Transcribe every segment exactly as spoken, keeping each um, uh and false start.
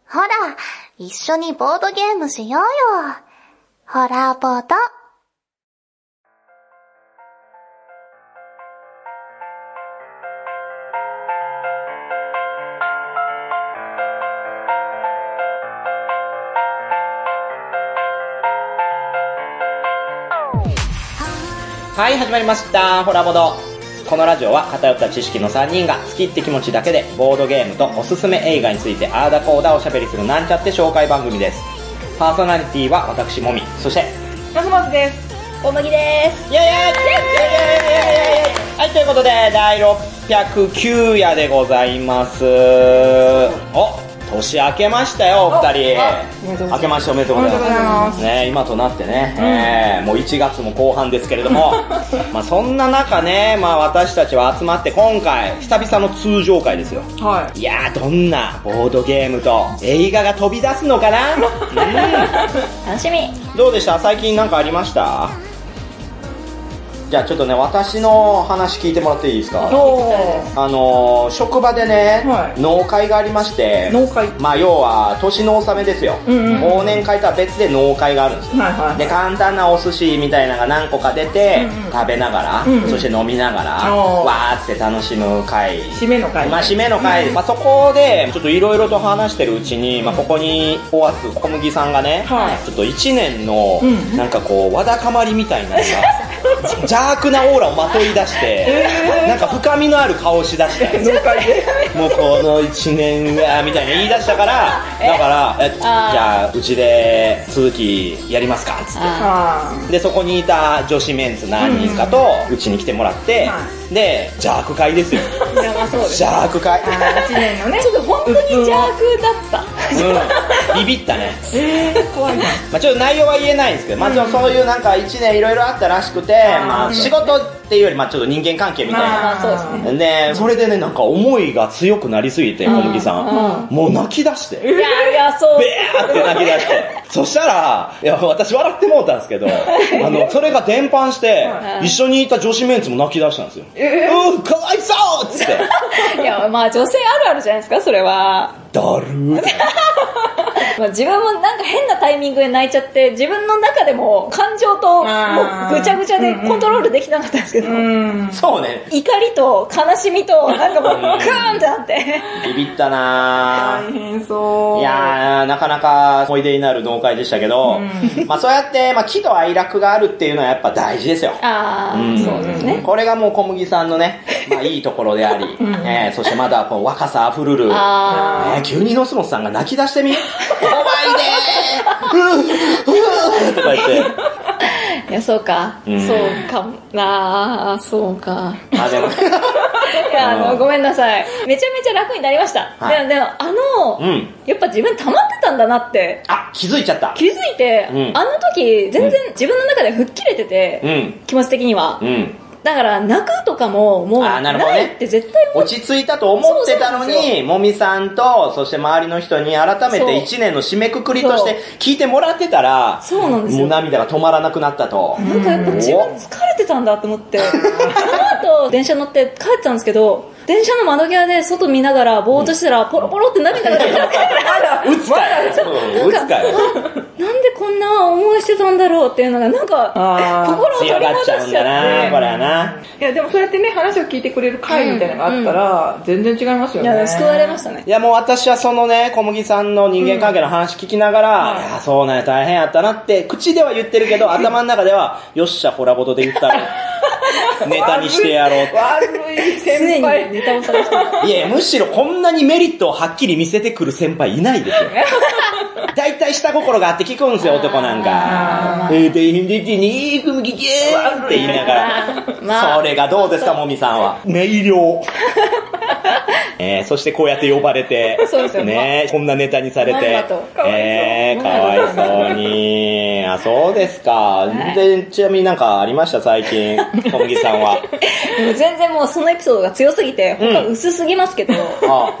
ほら、一緒にボードゲームしようよ。ホラボド。 はい、始まりました。ホラボド。このラジオは偏った知識のさんにんが好きって気持ちだけでボードゲームとおすすめ映画についてあーだこーだおしゃべりするなんちゃって紹介番組です。パーソナリティは私もみ、そしてマスマスです。 小麦です。 イエーイイエーイイエーイイエーイイエーイ。はい、ということでだいろっぴゃくきゅう夜でございます。お、年明けましたよ、お二人。明けましておめでとうございます。ね、今となってね、うん、えー、もういちがつも後半ですけれども、まあそんな中ね、まあ私たちは集まって今回、久々の通常会ですよ。はい。いやー、どんなボードゲームと映画が飛び出すのかな、うん、 楽しみ。 どうでした？最近なんかありました？じゃあちょっとね、私の話聞いてもらっていいですか？あのー、職場でね、はい、農会がありまして、農会、まあ要は年の納めですよ、うんうん、忘年会とは別で農会があるんですよ、はいはいはい、で簡単なお寿司みたいなのが何個か出て、うんうん、食べながら、うんうん、そして飲みながら、わーって楽しむ会、 締めの会、 まあ締めの会、うん、まあそこでちょっといろいろと話してるうちに、まあここにおわす小麦さんがね、はい、ちょっといちねんのなんかこうわだかまりみたいなのが邪悪なオーラをまとい出して、えー、なんか深みのある顔をしだしたもうこのいちねんがみたいな言い出したから、だからえじゃあうちで続きやりますかっつって、でそこにいた女子メンツ何人かとうちに来てもらって、うん、で邪悪会ですよ。邪悪会、 いちねんのね、ちょっと本当に邪悪だった、 うん、ビビったね。 えー、怖いな。 まあちょっと内容は言えないんですけど、まあそういうなんかいちねんいろいろあったらしくて、まあ仕事っていうよりまあちょっと人間関係みたいな、 まあそうですね。 でそれでね、なんか思いが強くなりすぎて小麦さん、もう泣き出して、 いやいや、そうベーって泣き出して、そしたらいや私笑ってもうたんですけど、あのそれが伝播して一緒にいた女子メンツも泣き出したんですよ。うん、かわいそうっつって。 いや、まあ女性あるあるじゃないですか、それは。 だるーまあ自分もなんか変なタイミングで泣いちゃって、自分の中でも感情ともうぐちゃぐちゃでコントロールできなかったんですけど、うんうん、 そうね、 怒りと悲しみとなんかもうクーンってなってビビったなー。大変そう。 いやー、なかなか思い出になる農会でしたけど、うん、まあそうやってまあ喜怒哀楽があるっていうのはやっぱ大事ですよ。 ああ、うん、そうですね。 これがもう小麦さんのね、まあいいところであり、うんえー、そしてまだこう若さあふるる、あー、ね、急にノスモスさんが泣き出してみ、怖いでーとか言って。 いや、そうか、うん、そうかもなー、そうか。 あ、でも。 いや、あの、ごめんなさい。めちゃめちゃ楽になりました。はい、でも、でも、あの、うん、やっぱ自分溜まってたんだなって。 あ、気づいちゃった。 気づいて、うん、あの時、全然自分の中で吹っ切れてて、うん、気持ち的には。うんだから泣くとかももうないって絶対もう、 ね、落ち着いたと思ってたのに、もみさんとそして周りの人に改めていちねんの締めくくりとして聞いてもらってたら、 そうなんですよ、 もう涙が止まらなくなったと。 なんかやっぱ自分疲れてたんだと思ってその後電車乗って帰ってたんですけど、電車の窓際で外見ながらぼーっとしたらポロポロって涙が出てた。 打つかよ。打つかよ。 なんでこんな思いしてたんだろうっていうのがなんか心を取り戻しちゃって。強がっちゃうんだな、これはな。 いやでもそうやってね、話を聞いてくれる会みたいなのがあったら、うん、全然違いますよね。 いや救われましたね。 いやもう私はそのね、小麦さんの人間関係の話聞きながら、うん、いやそうね、大変やったなって口では言ってるけど頭の中ではよっしゃホラボドで言ったらネタにしてやろう。 悪い先輩。 常にネタを探してる。 いやむしろこんなにメリットをはっきり見せてくる先輩いないですよ。大体下心があって聞くんですよ、男なんか。えー、大変でてね、小麦けーって言いながら。まあ、それがどうですか、もみさんは。明瞭。えー、そしてこうやって呼ばれて、 そうですよね、こんなネタにされて、えー、かわいそうに。あ、そうですか。全然、ちなみになんかありました、最近、小麦さんは。 でも全然もうそのエピソードが強すぎて、他薄すぎますけど。うん、あ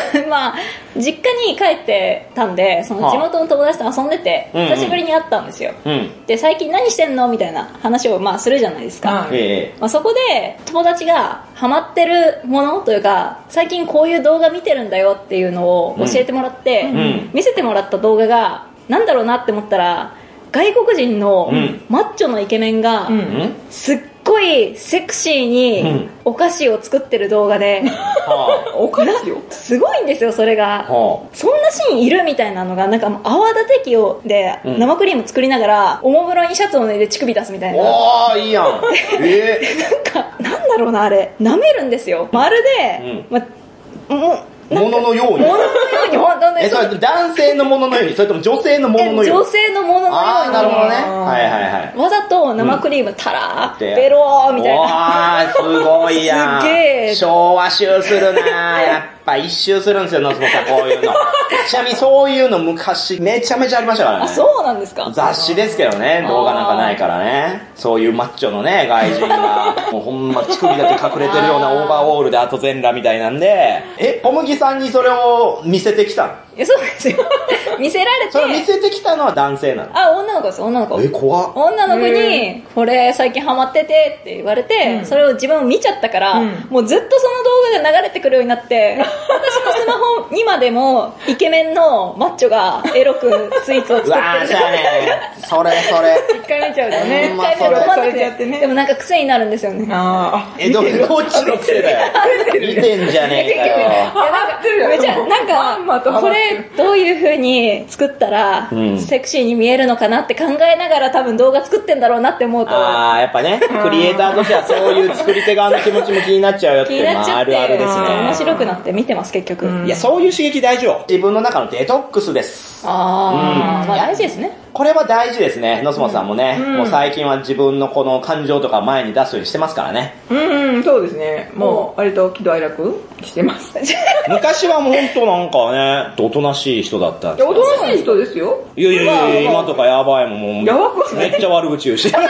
まあ、実家に帰ってたんで、その地元の友達と遊んでて、 はあ、 久しぶりに会ったんですよ。 うん、 で、最近何してんのみたいな話をまあするじゃないですか。 はい、 えまあ、そこで友達がハマってるものというか、最近こういう動画見てるんだよっていうのを教えてもらって、 うんうん、 見せてもらった動画がなんだろうなって思ったら、外国人のマッチョのイケメンがすっごいセクシーにお菓子を作ってる動画で、 お菓子をすごいんですよそれが。そんなシーンいるみたいなのが、なんか泡立て器をで生クリーム作りながらおもむろにシャツを脱いで乳首出すみたいな。 おーいいやん。えー、なんかなんだろうな、あれ舐めるんですよまるで、うん、ま、もうもののように。 もののように、本当に。 え、それ男性のもののように、それとも女性のもののように。 女性のもののように。 あー、なるほどね。はいはいはい。 わざと生クリームたらー、ベローみたいな。 わー、すごいやん。 すげー。 昭和集するなー。やっぱ一周するんですよ、ノスモさん、こういうの。ちなみにそういうの昔めちゃめちゃありましたからね。 あ、そうなんですか？ 雑誌ですけどね、動画なんかないからね。そういうマッチョのね、外人が、もうほんま乳首だけ隠れてるようなオーバーオールで後全裸みたいなんで、え、小麦さんにそれを見せてきたの？ え、そうですよ。見せられて。 それ見せてきたのは男性なの？ あ、女の子です、女の子。 え、怖っ。 女の子に、これ最近ハマっててって言われて、うん、それを自分見ちゃったから、うん、もうずっとその動画が流れてくるようになって、私のスマホにまでもイケメンのマッチョがエロくスイーツを作ってる。うわー、そうね。 それそれ。 一回見ちゃうとね。 一回見るとされちゃってね。 でもなんか癖になるんですよね。 あえ、どっちの癖だよ。見てんじゃねえかよ。いや、 なんか、 めちゃ、なんか、これどういう風に作ったら、うん、セクシーに見えるのかなって考えながら多分動画作ってんだろうなって思うと。 ああ、やっぱね、クリエイターとしてはそういう作り手側の気持ちも気になっちゃうよっていうのはあるあるですね。 面白くなって見てます、結局。 いや、そういう刺激大事よ。自分の中のデトックスです。 ああ、うん、まあ大事ですね。 これは大事ですね。ノスモさんもね、うん、もう最近は自分のこの感情とか前に出すようにしてますからね。 うん、うん、そうですね。もう割と喜怒哀楽してます。 昔はもう本当なんかね、おとなしい人だったんですよ。 おとなしい人ですよ。 いやいやいや、今とかやばいもん。もうやばくめっちゃ悪口言うし。いや、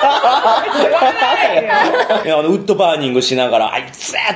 あのウッドバーニングしながら、あいつーって。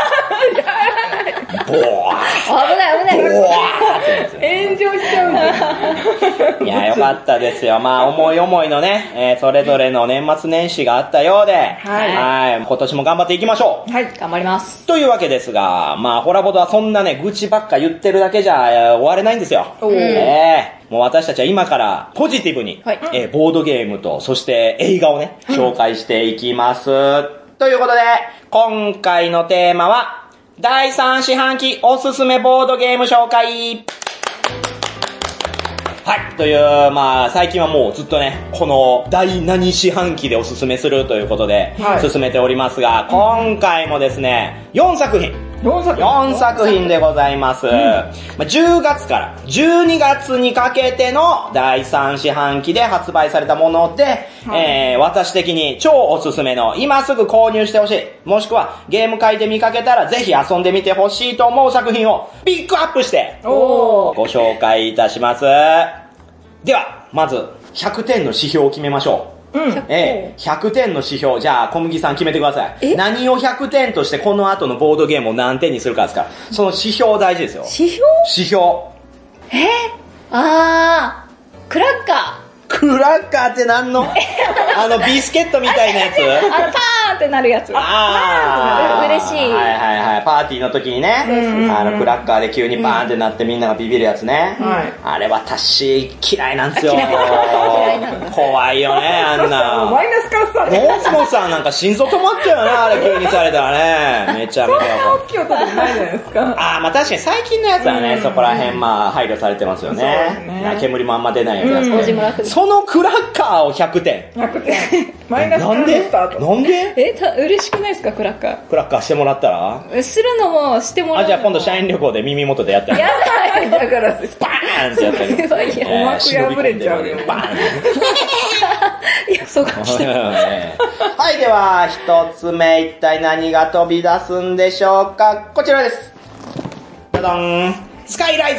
ボー。 危ない危ない。 ボーって。 炎上しちゃうね。 いや、よかったですよ。まあ、思い思いのね、えー、それぞれの年末年始があったようで、はい。はい。今年も頑張っていきましょう。 はい、頑張ります。 というわけですが、まあ、ホラボドはそんなね、愚痴ばっか言ってるだけじゃ、えー、終われないんですよ。おー。えーもう私たちは今からポジティブに、はい、えー、ボードゲームと、そして映画をね、紹介していきます。うん、ということで、今回のテーマは、だいさん四半期おすすめボードゲーム紹介。はい。という、まあ、最近はもうずっとね、この第何四半期でおすすめするということで、はい、進めておりますが、今回もですね、よんさく品。 よんさく品よんさく品でございます。うん、まあ、じゅうがつからじゅうにがつにかけてのだいさん四半期で発売されたもので、はい、えー、私的に超おすすめの今すぐ購入してほしい、もしくはゲーム会で見かけたらぜひ遊んでみてほしいと思う作品をピックアップしてご紹介いたします。では、まずひゃくてんの指標を決めましょう。うん、えー、ひゃくてんの指標。じゃあ、小麦さん決めてください。何をひゃくてんとしてこの後のボードゲームを何点にするかですから。その指標大事ですよ。 指標指標。 えー、あー、クラッカー。 クラッカーってなんのあの、ビスケットみたいなやつあの、パーンってなるやつ。 あー。嬉しい。 はいはいはい。パーティーの時にね、あの、クラッカーで急にバーンってなってみんながビビるやつね。はい。あれ私、嫌いなんですよ。嫌いなんだ。怖いよね、あんな。 マイナスカスさね。モースモさんなんか心臓止まっちゃうよね、あれ急にされたらね。めちゃめちゃ。 そんな大きい音じゃないじゃないですか。 あー、まあ確かに最近のやつはね、そこら辺まあ配慮されてますよね。煙もあんま出ないやつです。そのクラッカーをひゃくてん。 ひゃくてん。マイナスからスタート。 なんでえ、た、嬉しくないですか、クラッカー。 クラッカーしてもらったらするのもしてもらうのも。 あ、じゃあ今度社員旅行で耳元でやってやだい。 だからスパーンってやってる。 鼓膜破れちゃうよ。 バーンいや、そうかもしれない。 はい、では、一つ目、一体何が飛び出すんでしょうか。こちらです。ダダン。スカイライズ。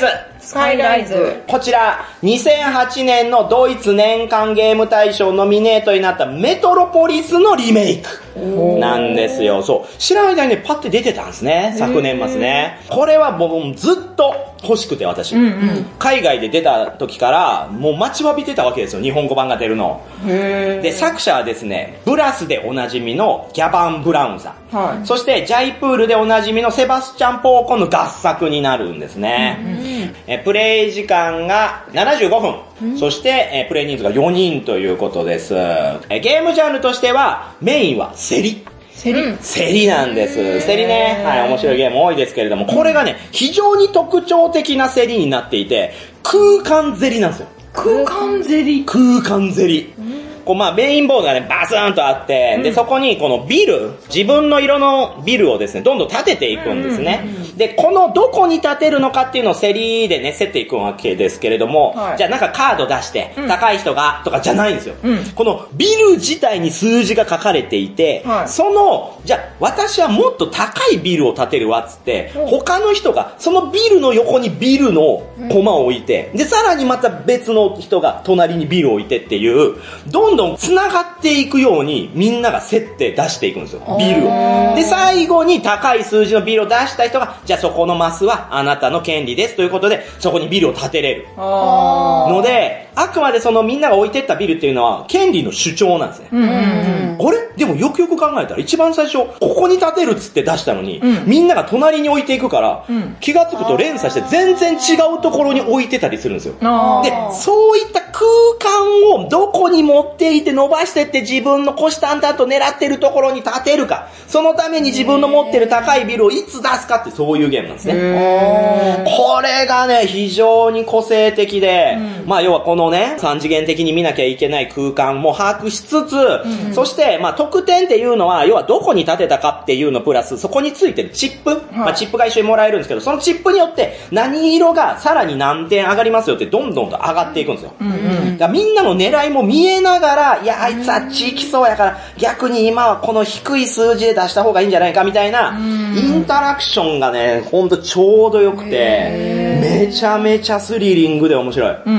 スカイライズ。 こちら、にせんはちねんのドイツ年間ゲーム大賞ノミネートになったメトロポリスのリメイクなんですよ。そう。知らない間にね、パッて出てたんですね。昨年末ね。これは僕もずっと欲しくて私、うんうん。海外で出た時から、もう待ちわびてたわけですよ。日本語版が出るの。へー。で、作者はですね、ブラスでおなじみのギャバン・ブラウンさん。はい。そして、ジャイプールでおなじみのセバスチャン・ポーコンの合作になるんですね。うんうん、えプレイ時間がななじゅうごふん。うん、そして、えプレイ人数がよにんということです。えゲームジャンルとしては、メインは競り。 競り、 うん、競りなんです。競りね。はい、面白いゲーム多いですけれども、これがね、非常に特徴的な競りになっていて、空間競りなんですよ。 空間競り空間競り。こうまあメインボードがね、バスーンとあって、うん、で、そこにこのビル、自分の色のビルをですね、どんどん建てていくんですね。うんうんうん、で、このどこに建てるのかっていうのを競りでね、競っていくわけですけれども、はい、じゃあなんかカード出して、うん、高い人が、とかじゃないんですよ、うん。このビル自体に数字が書かれていて、はい、その、じゃあ私はもっと高いビルを建てるわっつって、うん、他の人がそのビルの横にビルのコマを置いて、で、さらにまた別の人が隣にビルを置いてっていう、どんどん繋がっていくようにみんなが競って出していくんですよ、ビルを。で、最後に高い数字のビルを出した人が、じゃあそこのマスはあなたの権利ですということで、そこにビルを建てれる。ので、あくまでそのみんなが置いてったビルっていうのは権利の主張なんですね。うんうんうん、あれでもよくよく考えたら一番最初、ここに建てるっつって出したのに、うん、みんなが隣に置いていくから、うん、気がつくと連鎖して全然違うところに置いてたりするんですよ。で、そういった空間をどこに持っていて伸ばしてって自分の虎視眈々と狙ってるところに建てるか、そのために自分の持ってる高いビルをいつ出すかってそういうゲームなんですね。これがね、非常に個性的で、うん、まあ要はこのね、三次元的に見なきゃいけない空間も把握しつつ、うん、そしてまあ得点っていうのは、要はどこに建てたかっていうのプラス、そこについてるチップ、はい、まあチップが一緒にもらえるんですけど、そのチップによって何色がさらに何点上がりますよってどんどんと上がっていくんですよ。うんうん、だからみんなの狙いも見えながら、いや、あいつあっち行きそうやから、逆に今はこの低い数字で出した方がいいんじゃないかみたいな、インタラクションがね、ほんとちょうどよくて、めちゃめちゃスリリングで面白い。うんうん、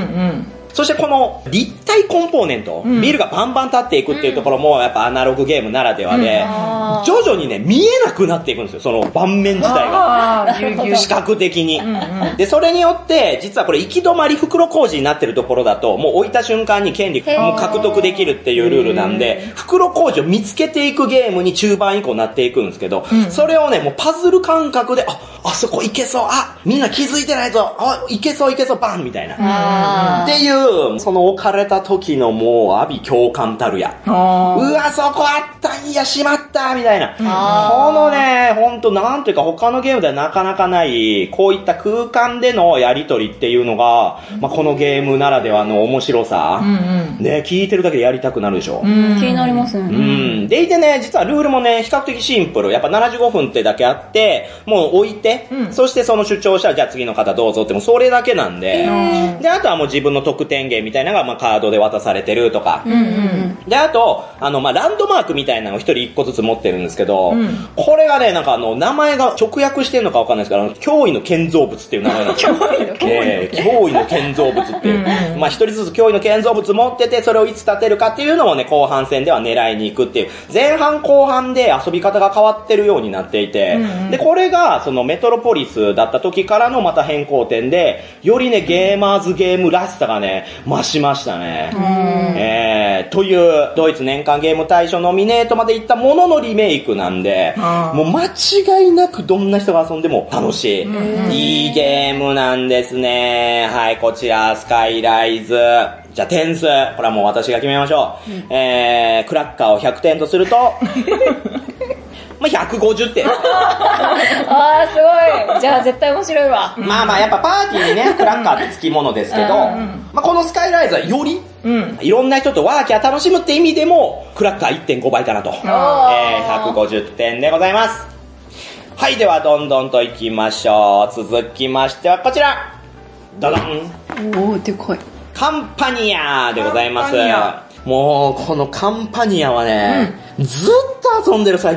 そしてこの立体コンポーネント、うん、ビルがバンバン立っていくっていうところもやっぱアナログゲームならではで、うん、徐々にね、見えなくなっていくんですよ、その盤面自体が。視覚的に、うんうん。で、それによって、実はこれ行き止まり袋小路になってるところだと、もう置いた瞬間に権利も獲得できるっていうルールなんで、袋小路を見つけていくゲームに中盤以降なっていくんですけど、うん、それをね、もうパズル感覚で、あ、あそこ行けそう、あ、みんな気づいてないぞ、あ、行けそう行けそう、バンみたいな。っていう、その置かれた時のもう、阿鼻共感たるや。うわ、そこあったんや、しまったみたいな。このね、ほんと、なんていうか他のゲームではなかなかない、こういった空間でのやりとりっていうのが、まあ、このゲームならではの面白さ。うんうん、ね、聞いてるだけでやりたくなるでしょ。 うん、気になりますね。 うん。でいてね、実はルールもね、比較的シンプル。やっぱななじゅうごふんってだけあって、もう置いて、うん、そしてその主張者、じゃあ次の方どうぞってもうそれだけなんで、で、あとはもう自分の得点源みたいなのが、まあ、カードで渡されてるとか。うんうん、で、あと、あの、まあ、ランドマークみたいなのを一人一個ずつ持ってるんですけど、うん、これがね、なんかあの、名前が直訳してるのかわかんないですけど、驚異の建造物っていう名前なんですよ。驚異の建造物、えー、驚異の建造物っていう。うんうん、まあ、一人ずつ驚異の建造物持ってて、それをいつ立てるかっていうのをね、後半戦では狙いに行くっていう。前半後半で遊び方が変わってるようになっていて、うんうん、で、これが、そのメトロポリスだった時からのまた変更点で、よりね、ゲーマーズゲームらしさがね、増しましたね。えー、という、ドイツ年間ゲーム大賞ノミネートまでいったもののリメイクなんで、もう間違いなくどんな人が遊んでも楽しい。いいゲームなんですね。はい、こちら、スカイライズ。じゃあ点数、これはもう私が決めましょう。うん、えー、クラッカーをひゃくてんとすると、まあ、ひゃくごじゅってん。あー、すごい。じゃあ絶対面白いわ。 まあまあ、やっぱパーティーにね、クラッカーってつきものですけど、うんうん、まあ、このスカイライズはより、うん、いろんな人とワーキャー楽しむって意味でも、クラッカー いってんご 倍かなと。えー、ひゃくごじゅってんでございます。はい、ではどんどんと行きましょう。続きましてはこちら。ドドン。 おー、でかい。 カンパニアでございます。もう、このカンパニアはね、うん、ずっと遊んでる最近。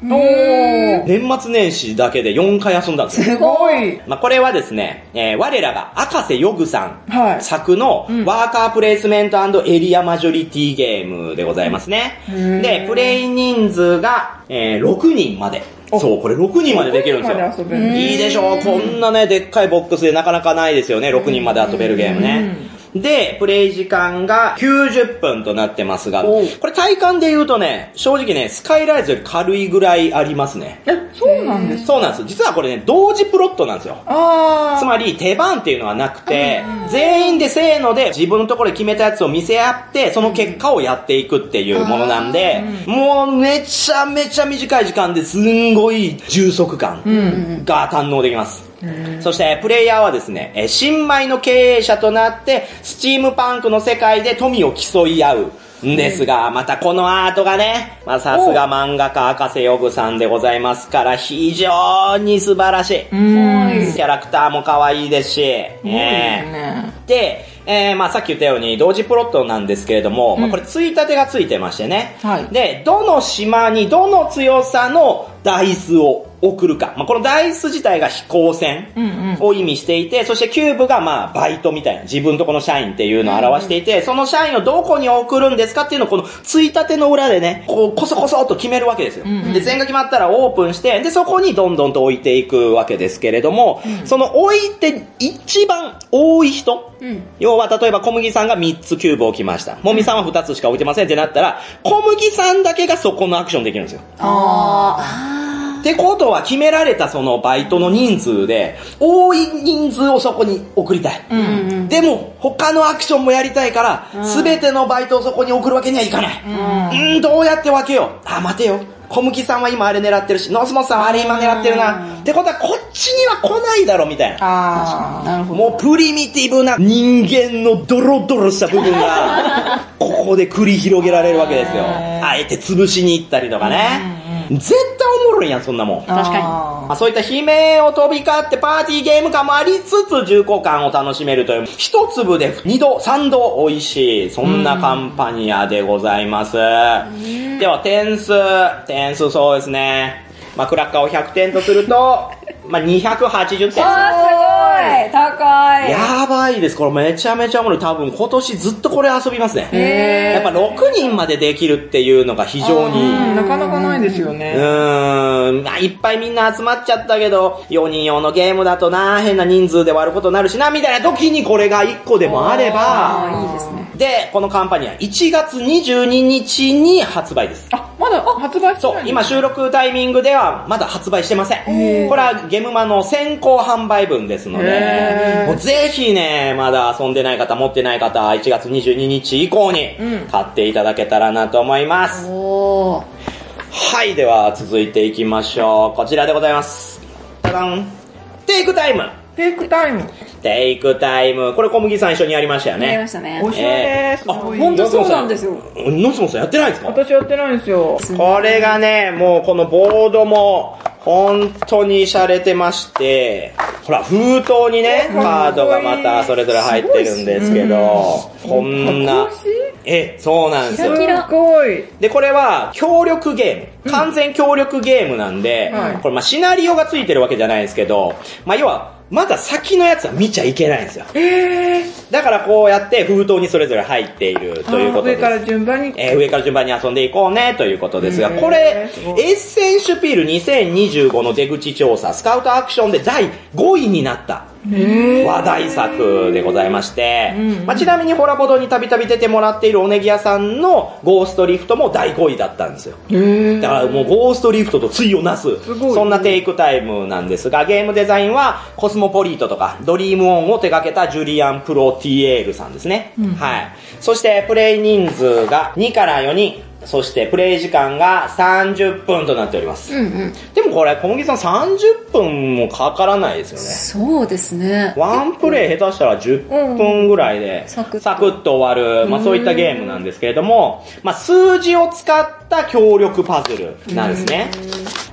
年末年始だけでよんかい遊んだんですよ。 すごい。 まあ、これはですね、えー、我らが赤瀬ヨグさん作のはい、 ワーカープレイスメント&エリアマジョリティゲームでございますね。で、プレイ人数が、えー、ろくにんまで。そう、これろくにんまでできるんですよ。いいでしょう。こんなね、でっかいボックスでなかなかないですよね。ろくにんまで遊べるゲームね。で、プレイ時間がきゅうじゅっぷんとなってますが、これ体感で言うとね、正直ね、スカイライズより軽いぐらいありますね。 え、そうなんですか？ そうなんです。実はこれね、同時プロットなんですよ。 あつまり手番っていうのはなくて、全員でせーので自分のところで決めたやつを見せ合って、その結果をやっていくっていうものなんで、もうめちゃめちゃ短い時間ですんごい充足感が堪能できます。そして、プレイヤーはですね、え新米の経営者となって、スチームパンクの世界で富を競い合うんですが、またこのアートがね、まあさすが漫画家赤瀬ヨグさんでございますから、非常に素晴らしい。キャラクターも可愛いですし、ね、で、えー、まあさっき言ったように同時プロットなんですけれども、うん、まあこれついたてがついてましてね、はい、で、どの島にどの強さのダイスを送るか。まあ、このダイス自体が飛行船を意味していて、うんうん、そしてキューブがまあバイトみたいな、自分とこの社員っていうのを表していて、うんうん、その社員をどこに送るんですかっていうのをこのついたての裏でね、こうコソコソっと決めるわけですよ。うんうん、で、全が決まったらオープンして、で、そこにどんどんと置いていくわけですけれども、うん、その置いて一番多い人、うん、要は例えば小麦さんがみっつキューブ置きました。もみさんはふたつしか置いてませんってなったら、小麦さんだけがそこのアクションできるんですよ。あー。ってことは決められたそのバイトの人数で多い人数をそこに送りたい、うんうん、でも他のアクションもやりたいから全てのバイトをそこに送るわけにはいかない、うん、うんどうやって分けよう。あ、待てよ、小麦さんは今あれ狙ってるし、ノースモスさんはあれ今狙ってるなってことはこっちには来ないだろみたいな。あ、なるほど。もうプリミティブな人間のドロドロした部分がここで繰り広げられるわけですよ。あえて潰しに行ったりとかね、絶対おもろいやん、そんなもん。確かに。まあ、そういった悲鳴を飛び交ってパーティーゲーム感もありつつ重厚感を楽しめるという、一粒で二度、三度美味しい、そんなカンパニアでございます。では、点数。点数そうですね。まあ、クラッカーをひゃくてんとすると、まあ、にひゃくはちじゅってん。 あー、すごい高い。 やばいです。これめちゃめちゃおもろい。多分今年ずっとこれ遊びますね。へー。やっぱろくにんまでできるっていうのが非常に。 なかなかないですよね。 うーん。まあ、いっぱいみんな集まっちゃったけど、よにん用のゲームだとな、変な人数で割ることになるしな、みたいな時にこれがいっこでもあれば。 あ、いいですね。 で、このカンパニアいちがつにじゅうににちに発売です。 あ、まだあ発売してないんですか？ そう、今収録タイミングではまだ発売してません。これはゲームマの先行販売分ですので、もうぜひね、まだ遊んでない方、持ってない方、いちがつにじゅうににち以降に買っていただけたらなと思います。うん、おはい、では続いていきましょう。こちらでございます。ただん。テイクタイム。 テイクタイム。 テイクタイム。これ小麦さん一緒にやりましたよね。 やりましたね。 おしゃれです。 あ、 本当そうなんですよ。 ノスモさんやってないんですか？ 私やってないんですよ。 これがね、もうこのボードも本当に洒落てまして、ほら、封筒にね、カードがまたそれぞれ入ってるんですけど、こんな、え、そうなんですよ。 すごい。 で、これは協力ゲーム。完全協力ゲームなんで、うん、これまあシナリオがついてるわけじゃないですけど、まあ要は、まだ先のやつは見ちゃいけないんですよ。えー、だからこうやって封筒にそれぞれ入っているということです。 上から順番に、 えー、上から順番に遊んでいこうねということですが、これ、エッセンシュピールにせんにじゅうごの出口調査、スカウトアクションでだいごいになった話題作でございまして、まあ、ちなみにホラボドにたびたび出てもらっているおネギ屋さんのゴーストリフトもだいごいだったんですよ。だからもうゴーストリフトと対をなす、そんなテイクタイムなんですが、ゲームデザインはコスモポリートとかドリームオンを手掛けたジュリアン・プロティエールさんですね。うん、はい。そしてプレイ人数がにからよにん。そしてプレイ時間がさんじゅっぷんとなっております。うんうん、でもこれ小麦さんさんじゅっぷんもかからないですよね。 そうですね。 ワンプレイ下手したらじゅっぷんぐらいでサクッと終わる、まあそういったゲームなんですけれども、まあ数字を使った協力パズルなんですね。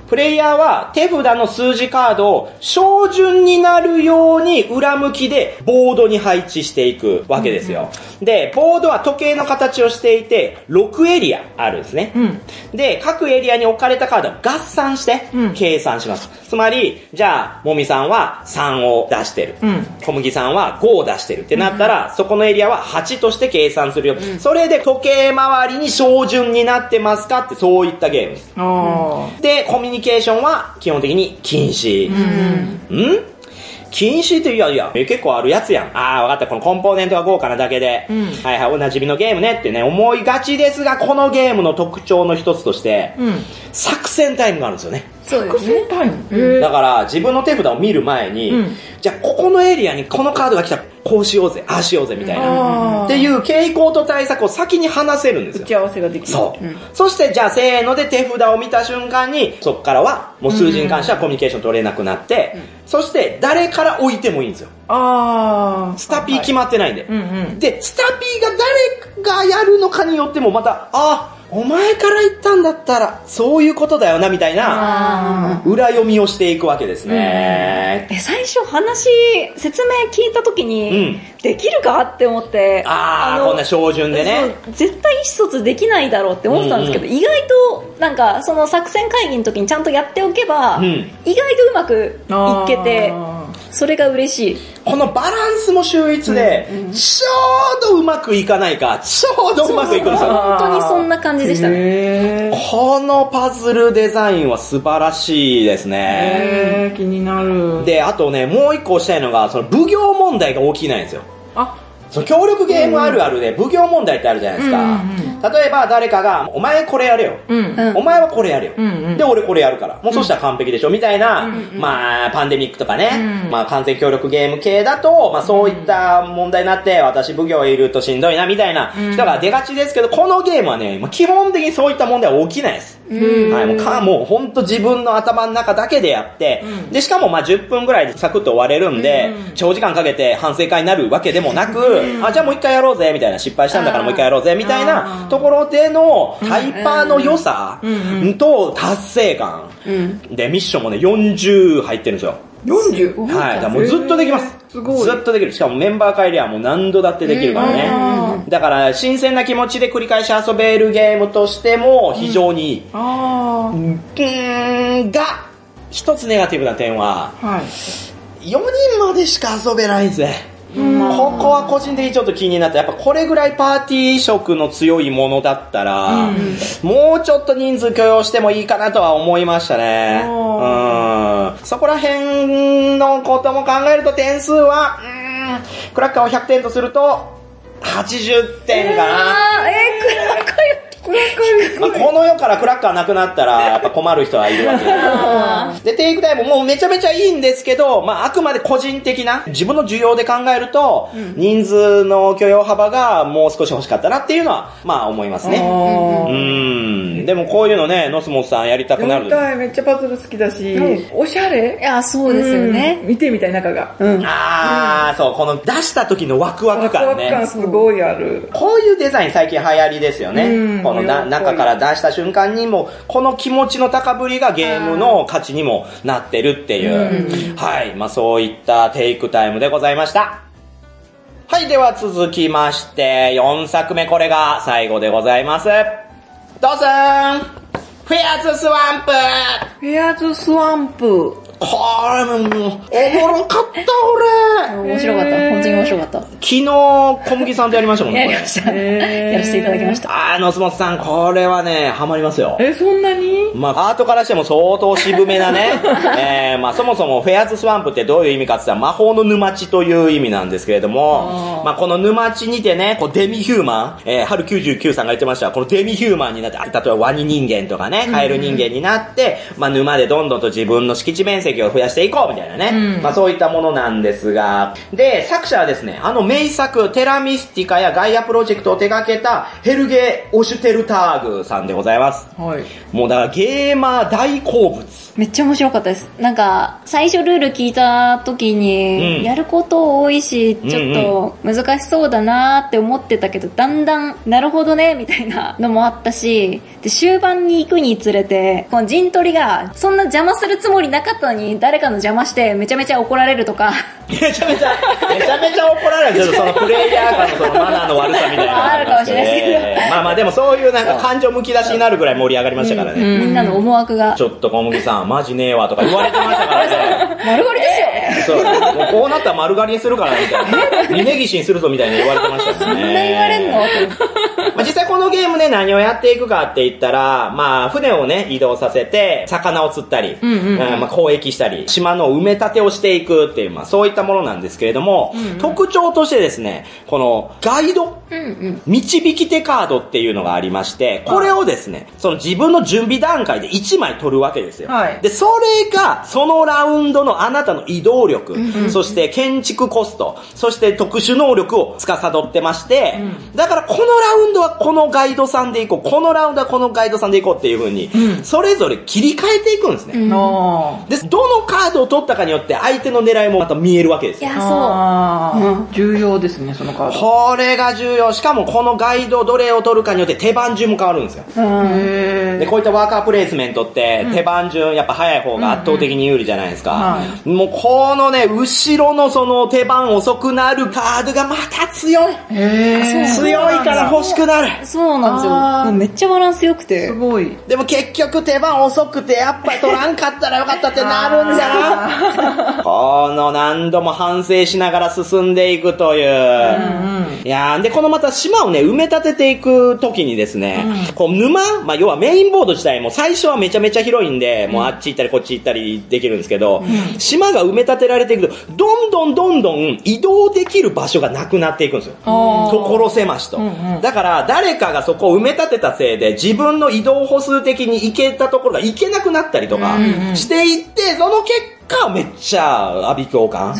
プレイヤーは手札の数字カードを小順になるように裏向きでボードに配置していくわけですよ。うん、で、ボードは時計の形をしていて、ろくエリアあるんですね。うん、で、各エリアに置かれたカードを合算して計算します。うん、つまり、じゃあ、もみさんはさんを出してる。うん、小麦さんはごを出してるってなったら、うん、そこのエリアははちとして計算するよ。うん、それで時計回りに小順になってますかってそういったゲームです。うん、で、コミュニケーションは基本的に禁止。うん、ん禁止っていやいや、結構あるやつやん。ああ、わかった。このコンポーネントが豪華なだけで、うん、はいはい、おなじみのゲームねってね、思いがちですが、このゲームの特徴の一つとして、うん、作戦タイムがあるんですよね。 そうですね。作戦タイム、 だから、自分の手札を見る前に、うん、じゃあ、ここのエリアにこのカードが来たら、こうしようぜ、ああしようぜ、みたいな。っていう傾向と対策を先に話せるんですよ。 打ち合わせができる。 そう。うん、そして、じゃあ、せーので手札を見た瞬間に、そこからは、もう数字に関してはコミュニケーション取れなくなって、うん、そして、誰から置いてもいいんですよ。あスタピー決まってないんで。はいうんうん、で、スタピーが誰がやるのかによっても、また、ああ、お前から言ったんだったら、そういうことだよな、みたいな、裏読みをしていくわけですね。 うん、え最初話、説明聞いたときに、うん、できるかって思って、 ああ、こんな小順でね。 絶対意思疎通できないだろうって思ってたんですけど、うんうん、意外と、なんか、その作戦会議の時にちゃんとやっておけば、うん、意外とうまくいけて、それが嬉しい。 このバランスも秀逸で、うんうん、ちょうどうまくいかないか、ちょうどうまくいくんですよ。 本当にそんな感じでしたね。 このパズルデザインは素晴らしいですね。 へー、気になる。 で、あとね、もう一個したいのが、その奉行問題が起きないんですよ。あその協力ゲームあるあるで、奉行問題ってあるじゃないですか。うんうん、例えば誰かが、お前これやれよ。うん、お前はこれやれよ、うんうん。で、俺これやるから。もうそしたら完璧でしょみたいな、うんうん、まあ、パンデミックとかね、うん、まあ、完全協力ゲーム系だと、まあ、そういった問題になって、私奉行いるとしんどいな、みたいな人が出がちですけど、このゲームはね、基本的にそういった問題は起きないです。はい、もうか、もうほんと自分の頭の中だけでやって、うん、で、しかもまあじゅっぷんぐらいでサクッと終われるんで、うん、長時間かけて反省会になるわけでもなく、うん、あ、じゃあもう一回やろうぜ、みたいな、失敗したんだからもう一回やろうぜ、みたいなところでのタイパーの良さと達成感、うん、で、ミッションもね、よんじゅう入ってるんですよ。 よんじゅう? はい。だからもうずっとできます。すごい。ずっとできる。しかもメンバー会ではもう何度だってできるからね。だから新鮮な気持ちで繰り返し遊べるゲームとしても非常にいい。うん、あーが、一つネガティブな点は、はい、よにんまでしか遊べないんですね。ここは個人的にちょっと気になって、やっぱこれぐらいパーティー色の強いものだったら、うん、もうちょっと人数許容してもいいかなとは思いましたね。うん、そこら辺のことも考えると点数は、うーん、クラッカーをひゃくてんとすると、はちじゅってんかな。 えー、えー、クラッカーよ。 まあ、この世からクラッカーなくなったらやっぱ困る人はいるわけで、テイクタイムもめちゃめちゃいいんですけど、まあ、あくまで個人的な自分の需要で考えると、うん、人数の許容幅がもう少し欲しかったなっていうのはまあ思いますね。うん、でもこういうのね、ノスモスさんやりたくなる。 やりたい、めっちゃパズル好きだし、うん、おしゃれ。 いや、そうですよね、 うん、見てみたい中が、 うん、ああ、そう、この出した時のワクワク感ね、 ワクワク感すごいある。 こういうデザイン最近流行りですよね、うん、このな中から出した瞬間にもこの気持ちの高ぶりがゲームの価値にもなってるっていう、うん、はい、まあそういったテイクタイムでございました。はい、では続きましてよんさくめ、これが最後でございます。どうぞーん、フェアーズスワンプ。 フェアーズスワンプ、 これも、おもろかった俺。 面白かった。本当に面白かった。 昨日、小麦さんとやりましたもんね、これ。 やりました。やらせていただきました。 あー、のすもつさん、これはね、ハマりますよ。 え、そんなに？ まあ、アートからしても相当渋めなね。えー、まあ、そもそもフェアーズスワンプってどういう意味かって言ったら、魔法の沼地という意味なんですけれども、まあ、この沼地にてね、こうデミヒューマン、えー、春きゅうじゅうきゅうさんが言ってました、このデミヒューマンになって、例えばワニ人間とかね、カエル人間になって、まあ、沼でどんどんと自分の敷地面積を増やしていこうみたいなね、うん、まあそういったものなんですが、で、作者はですね、あの名作テラミスティカやガイアプロジェクトを手掛けたヘルゲ・オシュテルターグさんでございます。はい。もうだからゲーマー大好物。 めっちゃ面白かったです。なんか、最初ルール聞いた時に、うん、やること多いし、ちょっと難しそうだなーって思ってたけど、だんだん、なるほどね、みたいなのもあったし、で、終盤に行くにつれて、この陣取りが、そんな邪魔するつもりなかったのに、誰かの邪魔して、めちゃめちゃ怒られるとか。 めちゃめちゃ、めちゃめちゃ怒られるけど、そのプレイヤー間のそのマナーの悪さみたいなのあるかもしれないですけど、えー。 まあまあでもそういうなんか感情むき出しになるぐらい盛り上がりましたからね。 うんうん、みんなの思惑が。 ちょっと小麦さん、マジねえわとか言われてましたからね。 丸刈りですよね。 そう。もうこうなったら丸刈りにするからみたいな。峯岸にするぞみたいに言われてましたよね。 そんな言われんのまあ実際このゲームね、何をやっていくかって言ったら、まあ船をね、移動させて、魚を釣ったり、うんうんうん、まあ交易したり、島の埋め立てをしていくっていう、まあそういったものなんですけれども、うんうん、特徴としてですね、このガイド、うんうん、導き手カードっていうのがありまして、これをですね、その自分の準備段階でいちまい取るわけですよ。はい、で、それが、そのラウンドのあなたの移動力、うんうん、そして建築コスト、そして特殊能力を司ってまして、うん、だからこのラウンドはこのガイドさんでいこう、このラウンドはこのガイドさんでいこうっていう風に、うん、それぞれ切り替えていくんですね。うん、で、どのカードを取ったかによって相手の狙いもまた見えるわけですよ。 いや、そう。 うん、重要ですね、そのカード。 これが重要。しかもこのガイドどれを取るかによって手番順も変わるんですよ。 へで、こういったワーカープレイスメントって手番順やっぱ早い方が圧倒的に有利じゃないですか。うんうん、もうこのね、後ろのその手番遅くなるカードがまた強い。へ強いから欲しくなる。 そうなんですよ。めっちゃバランス良くて。 すごい。 でも結局手番遅くてやっぱり取らんかったらよかったってなるんじゃなこの何度も反省しながら進んでいくという。うんうん、いやーで、このまた島をね、埋め立てていくときにですね、うん、こう沼、まあ要はメインボード自体も最初はめちゃめちゃ広いんで、うん、もうあっち行ったりこっち行ったりできるんですけど、うん、島が埋め立てられていくと、どんどんどんどん移動できる場所がなくなっていくんですよ。所狭しと、うんうん。だから誰かがそこを埋め立てたせいで自分の移動歩数的に行けたところが行けなくなったりとかしていって、その結果めっちゃ阿鼻共感。うん、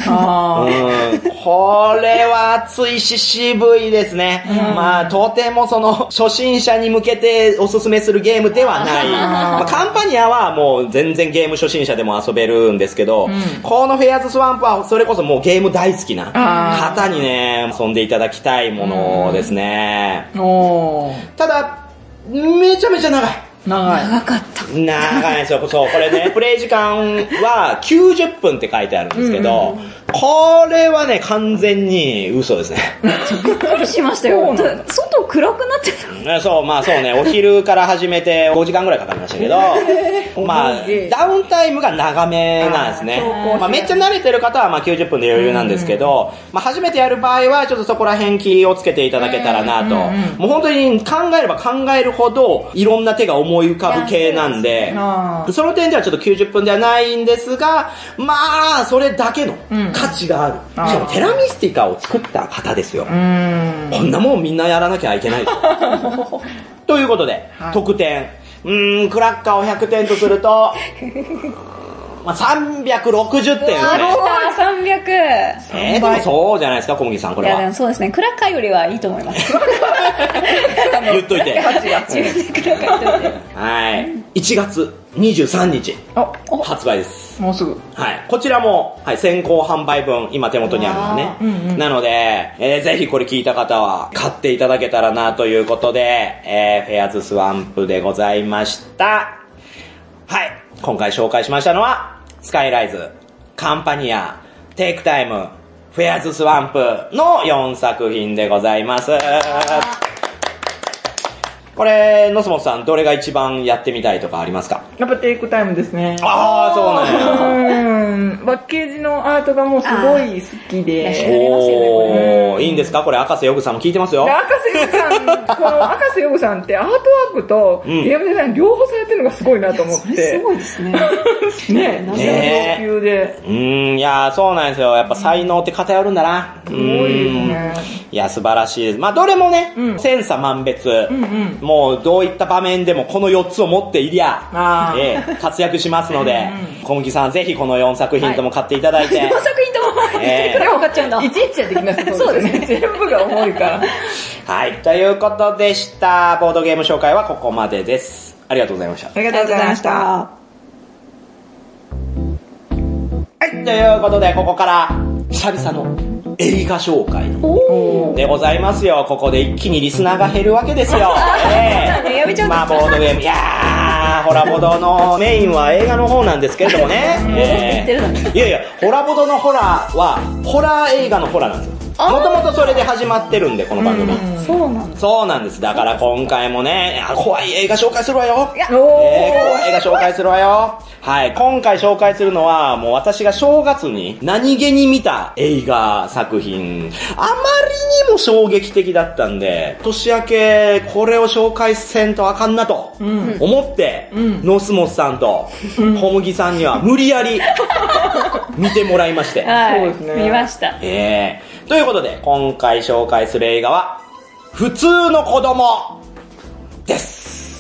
これは熱いし渋いですね。うん、まあとてもその初心者に向けておすすめするゲームではない。まあ、カンパニアはもう全然ゲーム初心者でも遊べるんですけど、うん、このフェアーズスワンプはそれこそもうゲーム大好きな方にね、遊んでいただきたいものですね。うん、おただ、めちゃめちゃ長い。 長い。 長かった。 長いですよ。そう、これね、プレイ時間はきゅうじゅっぷんって書いてあるんですけど、うんうん、これはね、完全に嘘ですね。 びっくりしましたよ。外暗くなってた。そう、まあそうね、お昼から始めてごじかんぐらいかかりましたけど、まあ、ダウンタイムが長めなんですね。まあめっちゃ慣れてる方はまあきゅうじゅっぷんで余裕なんですけど、まあ初めてやる場合はちょっとそこら辺気をつけていただけたらなと。もう本当に考えれば考えるほどいろんな手が思い浮かぶ系なんで、その点ではちょっときゅうじゅっぷんではないんですが、まあ、それだけの価値がある。うん、しかもテラミスティカを作った方ですよ。うんこんなもんみんなやらなきゃいけないと。ということで、はい、得点。うーん、クラッカーをひゃくてんとすると、まあ、さんびゃくろくじゅってんですね。 さんびゃく。 えー、でもそうじゃないですか、小麦さん、これは。 いや、でもそうですね。クラッカーよりはいいと思います。 言っといて。はい。いちがつにじゅうさんにち、発売です。 もうすぐ。 はい。こちらも、はい、先行販売分、今手元にあるのね。うんうん、なので、えー、ぜひこれ聞いた方は、買っていただけたらなということで、えー、フェアーズスワンプでございました。はい。今回紹介しましたのは、スカイライズ、カンパニア、テイクタイム、フェアーズスワンプのよんさく品でございます。これ、ノスモスさん、どれが一番やってみたいとかありますか？ やっぱテイクタイムですね。 ああ、そうなんや。うん。パッケージのアートがもうすごい好きで。 おー、いいんですかこれ、赤瀬ヨグさんも聞いてますよ。 赤瀬ヨグさん、この赤瀬ヨグさんってアートワークとゲームデザイン両方されてるのがすごいなと思って。 それすごいですね。 ね、何でも上級で。 うーん、いやー、そうなんですよ。やっぱ才能って偏るんだな。 すごいですね。 いや、素晴らしいです。まあ、どれもね、うん、千差万別、うんうん。もう、どういった場面でもこのよっつを持っていりゃ、えー、活躍しますので、うん、小麦さんぜひこのよんさく品とも買っていただいて。はい、 よんさく品とも、えー、これも買っちゃうんだ。 いちいちはできます。そうですね。全部が重いから。 はい、ということでした。ボードゲーム紹介はここまでです。ありがとうございました。 ありがとうございました。はい、ということで、ここから、久々の映画紹介でございますよ。ここで一気にリスナーが減るわけですよ。えー、まあ、ボードゲーム、いやー、ホラボドのメインは映画の方なんですけれどもね。えー、いやいや、ホラボドのホラーは、ホラー映画のホラーなんですよ。もともとそれで始まってるんで、この番組。 そうなんです。 そうなんです。だから今回もね、怖い映画紹介するわよ。 いや、 えー、怖い映画紹介するわよ。はい。今回紹介するのは、もう私が正月に何気に見た映画作品、あまりにも衝撃的だったんで、年明けこれを紹介せんとあかんなと思って、うん、ノスモスさんと小麦さんには無理やり見てもらいまして。 はい。 そうですね。 見ました。 えーということで、今回紹介する映画は、普通の子供です。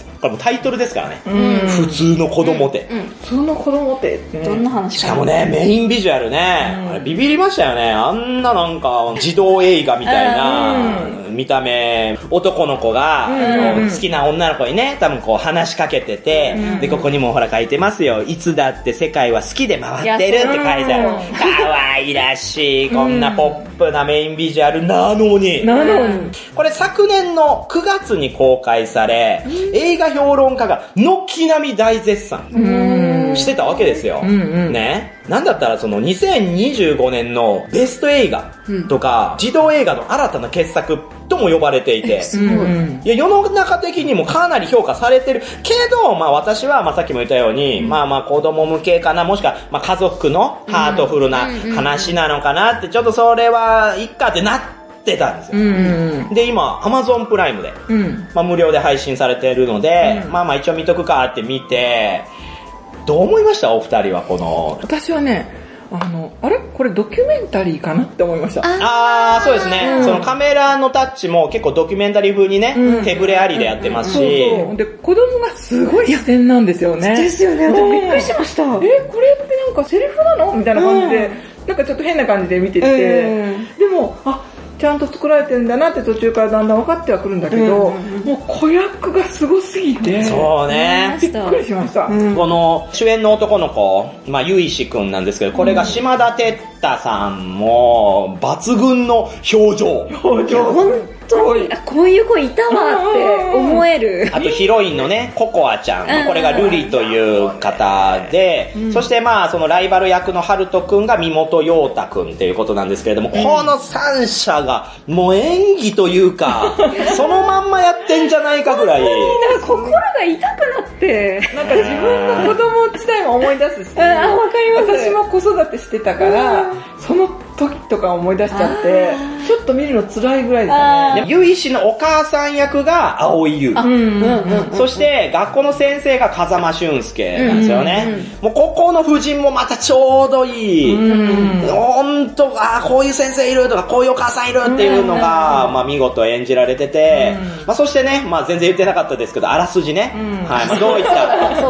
これもタイトルですからね。うん、普通の子供って。 うんうん、普通の子供って、 ね、どんな話か。 しかもね、メインビジュアルね、うん、あれビビりましたよね。あんななんか、児童映画みたいな、うん、見た目、男の子が、うん、好きな女の子にね、多分こう話しかけてて、うん、で、ここにもほら書いてますよ。いつだって世界は好きで回ってるって書いてある。かわいらしい、こんなポップなメインビジュアルなのに。 なのに。 これ昨年のくがつに公開され、うん、映画評論家が軒並み大絶賛してたわけですよ。うんうん、ね。なんだったらそのにせんにじゅうごねんのベスト映画とか、うん、児童映画の新たな傑作とも呼ばれていて、 すごい。 いや世の中的にもかなり評価されてるけど、まあ私はまあさっきも言ったように、うん、まあまあ子供向けかな、もしくはまあ家族のハートフルな話なのかなって、ちょっとそれはいっかってなってたんですよ。うんうん、で、今、Amazon プライムで、うん、まあ無料で配信されているので、うん、まあまあ一応見とくかって見て、どう思いましたお二人はこの。 私はね、あの、あれこれドキュメンタリーかなって思いました。 ああ、そうですね、うん。そのカメラのタッチも結構ドキュメンタリー風にね、うん、手ぶれありでやってますし。 そうそう。で、子供がすごい視点なんですよね。 ですよね。びっくりしました。え、 これってなんかセリフなのみたいな感じで、うん、なんかちょっと変な感じで見てて、うん、でも、あ、ちゃんと作られてるんだなって途中からだんだん分かってはくるんだけど、うんうんうん、もう子役がすごすぎて、 そうね、 びっくりしました。 うん、この主演の男の子、まあ、ゆいしくんなんですけど、これが島田哲太さんも抜群の表情。 表情。 本当に、こういう子いたわって思える。 あとヒロインのね、ココアちゃん、これがルリという方で、うん、そしてまあそのライバル役のハルトくんが三本陽太くんっていうことなんですけれども、うん、この三者がもう演技というか、そのまんまやってんじゃないかぐらい。 なんか心が痛くなって、 なんか自分の子供時代も思い出すし、 あ、わかります。 私も子育てしてたから、その時とか思い出しちゃって、ちょっと見るの辛いぐらいですよね。 ゆいしのお母さん役が青井優。そして学校の先生が風間俊介なんですよね。うんうんうん、もうここの夫人もまたちょうどいい。ほんと、あ、こういう先生いるとか、こういうお母さんいるっていうのが、まあ見事演じられてて、まあそしてね、まあ全然言ってなかったですけど、あらすじね。はい。まあどういった、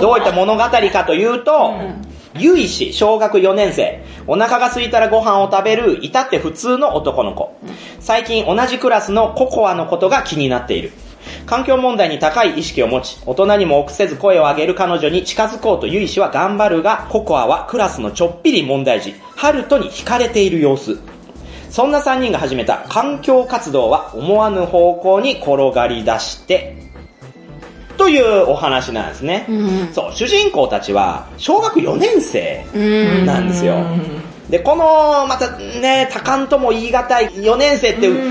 どういった物語かというと、ゆいし、小学よねん生。お腹が空いたらご飯を食べる、至って普通の男の子。最近同じクラスのココアのことが気になっている。環境問題に高い意識を持ち、大人にも臆せず声を上げる彼女に近づこうとゆいしは頑張るが、ココアはクラスのちょっぴり問題児、ハルトに惹かれている様子。そんなさんにんが始めた環境活動は思わぬ方向に転がり出して、というお話なんですね。うん、そう、主人公たちは小学よねん生なんですよ。で、この、またね、多感とも言い難いよねん生って、うん、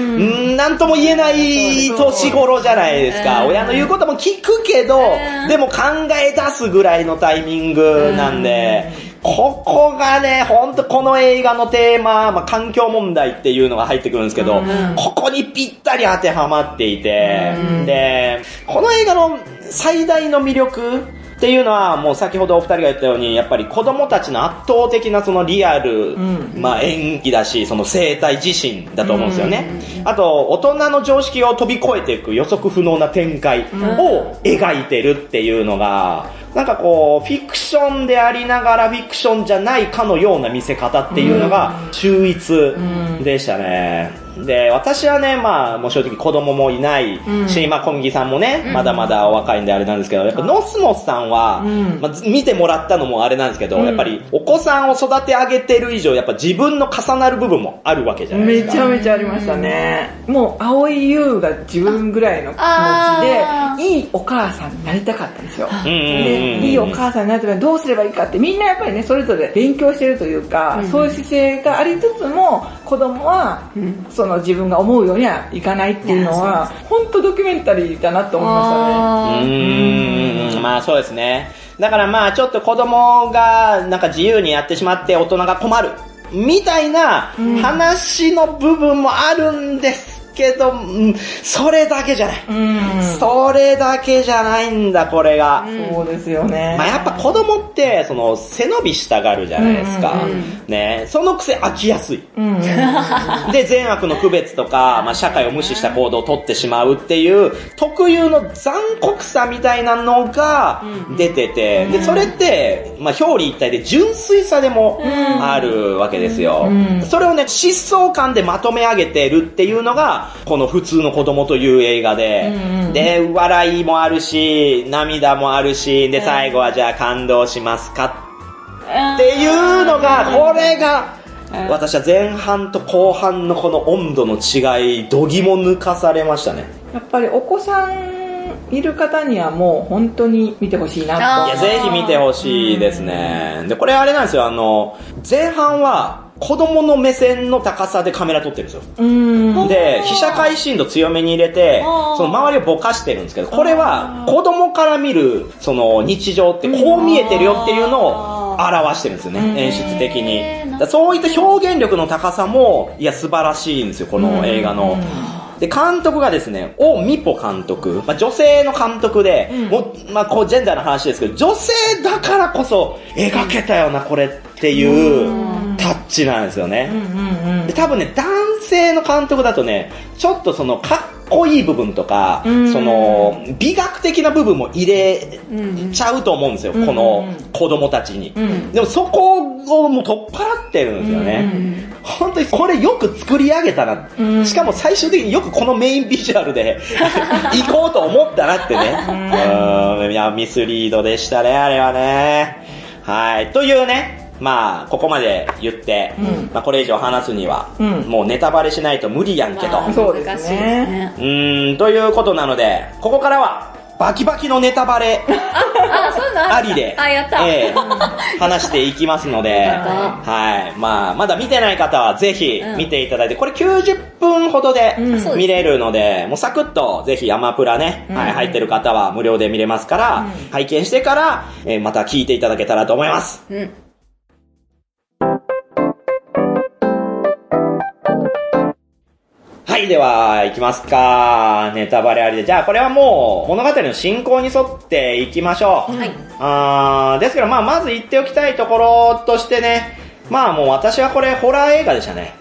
なんとも言えない年頃じゃないですか。親の言うことも聞くけど、でも考え出すぐらいのタイミングなんで、 ここがね、ほんとこの映画のテーマ、まあ、環境問題っていうのが入ってくるんですけど、うん、ここにぴったり当てはまっていて、うん、で、この映画の最大の魅力っていうのは、もう先ほどお二人が言ったように、やっぱり子供たちの圧倒的なそのリアル、うん、まあ演技だし、その生態自身だと思うんですよね。うん、あと、大人の常識を飛び越えていく予測不能な展開を描いてるっていうのが、なんかこう、フィクションでありながらフィクションじゃないかのような見せ方っていうのが秀逸でしたね。で、私はね、まあ、もう正直子供もいないし、うん、まあ、小麦さんもね、うん、まだまだお若いんであれなんですけど、やっぱノスモスさんは、うん、まあ、見てもらったのもあれなんですけど、うん、やっぱりお子さんを育て上げてる以上、やっぱ自分の重なる部分もあるわけじゃないですか。 めちゃめちゃありましたね。うん、もう、蒼井優が自分ぐらいの気持ちで、いいお母さんになりたかったんですよ。で、いいお母さんになるためにどうすればいいかって、みんなやっぱりね、それぞれ勉強してるというか、うん、そういう姿勢がありつつも、子供は、うん、その自分が思うようにはいかないっていうのは、本当ドキュメンタリーだなと思いましたね。 うーん、まあそうですね。だからまあちょっと子供がなんか自由にやってしまって大人が困るみたいな話の部分もあるんですけど、うん、それだけじゃない、うん、それだけじゃないんだこれが、 うん、そうですよね。 まあやっぱ子供ってその背伸びしたがるじゃないですか、うんうんうん、ね、そのくせ飽きやすい、うんうん、で善悪の区別とか、まあ、社会を無視した行動を取ってしまうっていう特有の残酷さみたいなのが出てて、でそれってまあ表裏一体で純粋さでもあるわけですよ、うんうん、それをね疾走感でまとめ上げてるっていうのがこの普通の子供という映画で、うんうん、で笑いもあるし涙もあるし、で最後はじゃあ感動しますかっていうのが、これが私は前半と後半のこの温度の違い、度肝抜かされましたね。 やっぱりお子さんいる方にはもう本当に見てほしいなと。 いやぜひ見てほしいですね。でこれあれなんですよ、あの前半は子供の目線の高さでカメラ撮ってるんですよ。うんで、被写界深度強めに入れて、その周りをぼかしてるんですけど、これは子供から見るその日常ってこう見えてるよっていうのを表してるんですよね、演出的に。だそういった表現力の高さも、いや素晴らしいんですよ、この映画の。で、監督がですね、オ・ミポ監督。まあ、女性の監督で、うん、もまあ、こう、ジェンダーの話ですけど、女性だからこそ描けたよな、これっていうタッチなんですよね。で、多分ね、男性の監督だとね、ちょっとその、かっこいい部分とか、その、美学的な部分も入れちゃうと思うんですよ、この子供たちに。でもそこをもう取っ払ってるんですよね。本当にこれよく作り上げたな、うん、しかも最終的によくこのメインビジュアルで行こうと思ったなってね、うん、いやミスリードでしたね、あれはね。はい、というね、まあここまで言って、うん、まあこれ以上話すには、うん、もうネタバレしないと無理やんけと、 そうですね、 うーんということなので、ここからはバキバキのネタバレあ, あ, そうなんありで、 あやった、 えー、話していきますので、はい、まあまだ見てない方はぜひ見ていただいて、これきゅうじゅっぷんほどで見れるので、うん、もうサクッとぜひアマプラね、うん、はい、入ってる方は無料で見れますから、うん、拝見してから、えー、また聞いていただけたらと思います。うん、はい、では、行きますか。ネタバレありで。じゃあ、これはもう、物語の進行に沿っていきましょう。はい。あー、ですけど、まあ、まず言っておきたいところとしてね、まあ、もう私はこれ、ホラー映画でしたね。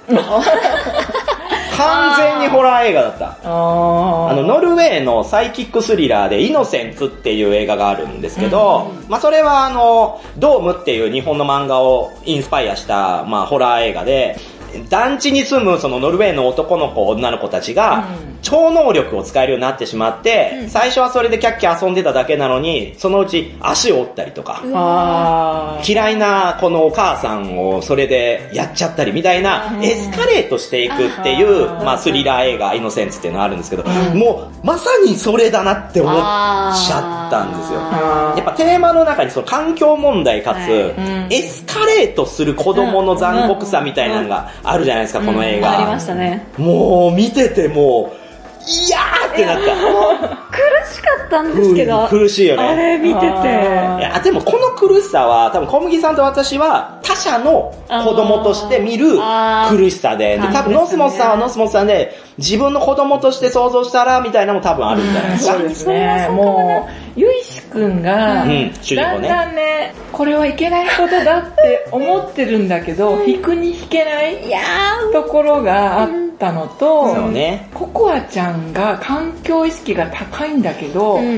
完全にホラー映画だった。ああの、ノルウェーのサイキックスリラーで、イノセンツっていう映画があるんですけど、うん、まあ、それはあの、ドームっていう日本の漫画をインスパイアした、まあ、ホラー映画で、団地に住むそのノルウェーの男の子女の子たちが超能力を使えるようになってしまって、うん、最初はそれでキャッキャ遊んでただけなのに、そのうち足を折ったりとか、嫌いなこのお母さんをそれでやっちゃったりみたいなエスカレートしていくっていう、まあスリラー映画イノセンツっていうのがあるんですけど、うん、もうまさにそれだなって思っちゃったんですよ。やっぱテーマの中にその環境問題かつ、はいうん、エスカレートする子供の残酷さみたいなのがあるじゃないですか、この映画。 ありましたね。 もう見ててもう、いやーっってなった。 苦しかったんですけど。 苦しいよね。 あれ見てて。いや、でもこの苦しさは、多分小麦さんと私は他者の子供として見る苦しさで、で多分ノスモスさんはノスモスさんで、自分の子供として想像したらみたいなのも多分あるんじゃないですか。 そうですね。もう、ゆいしくんが、 うん、主人公ね。 だんだんね、これはいけないことだって思ってるんだけど、引くに引けないところがあったのと、 そうね。 ココアちゃんが環境意識が高いんだけど、 うんうん、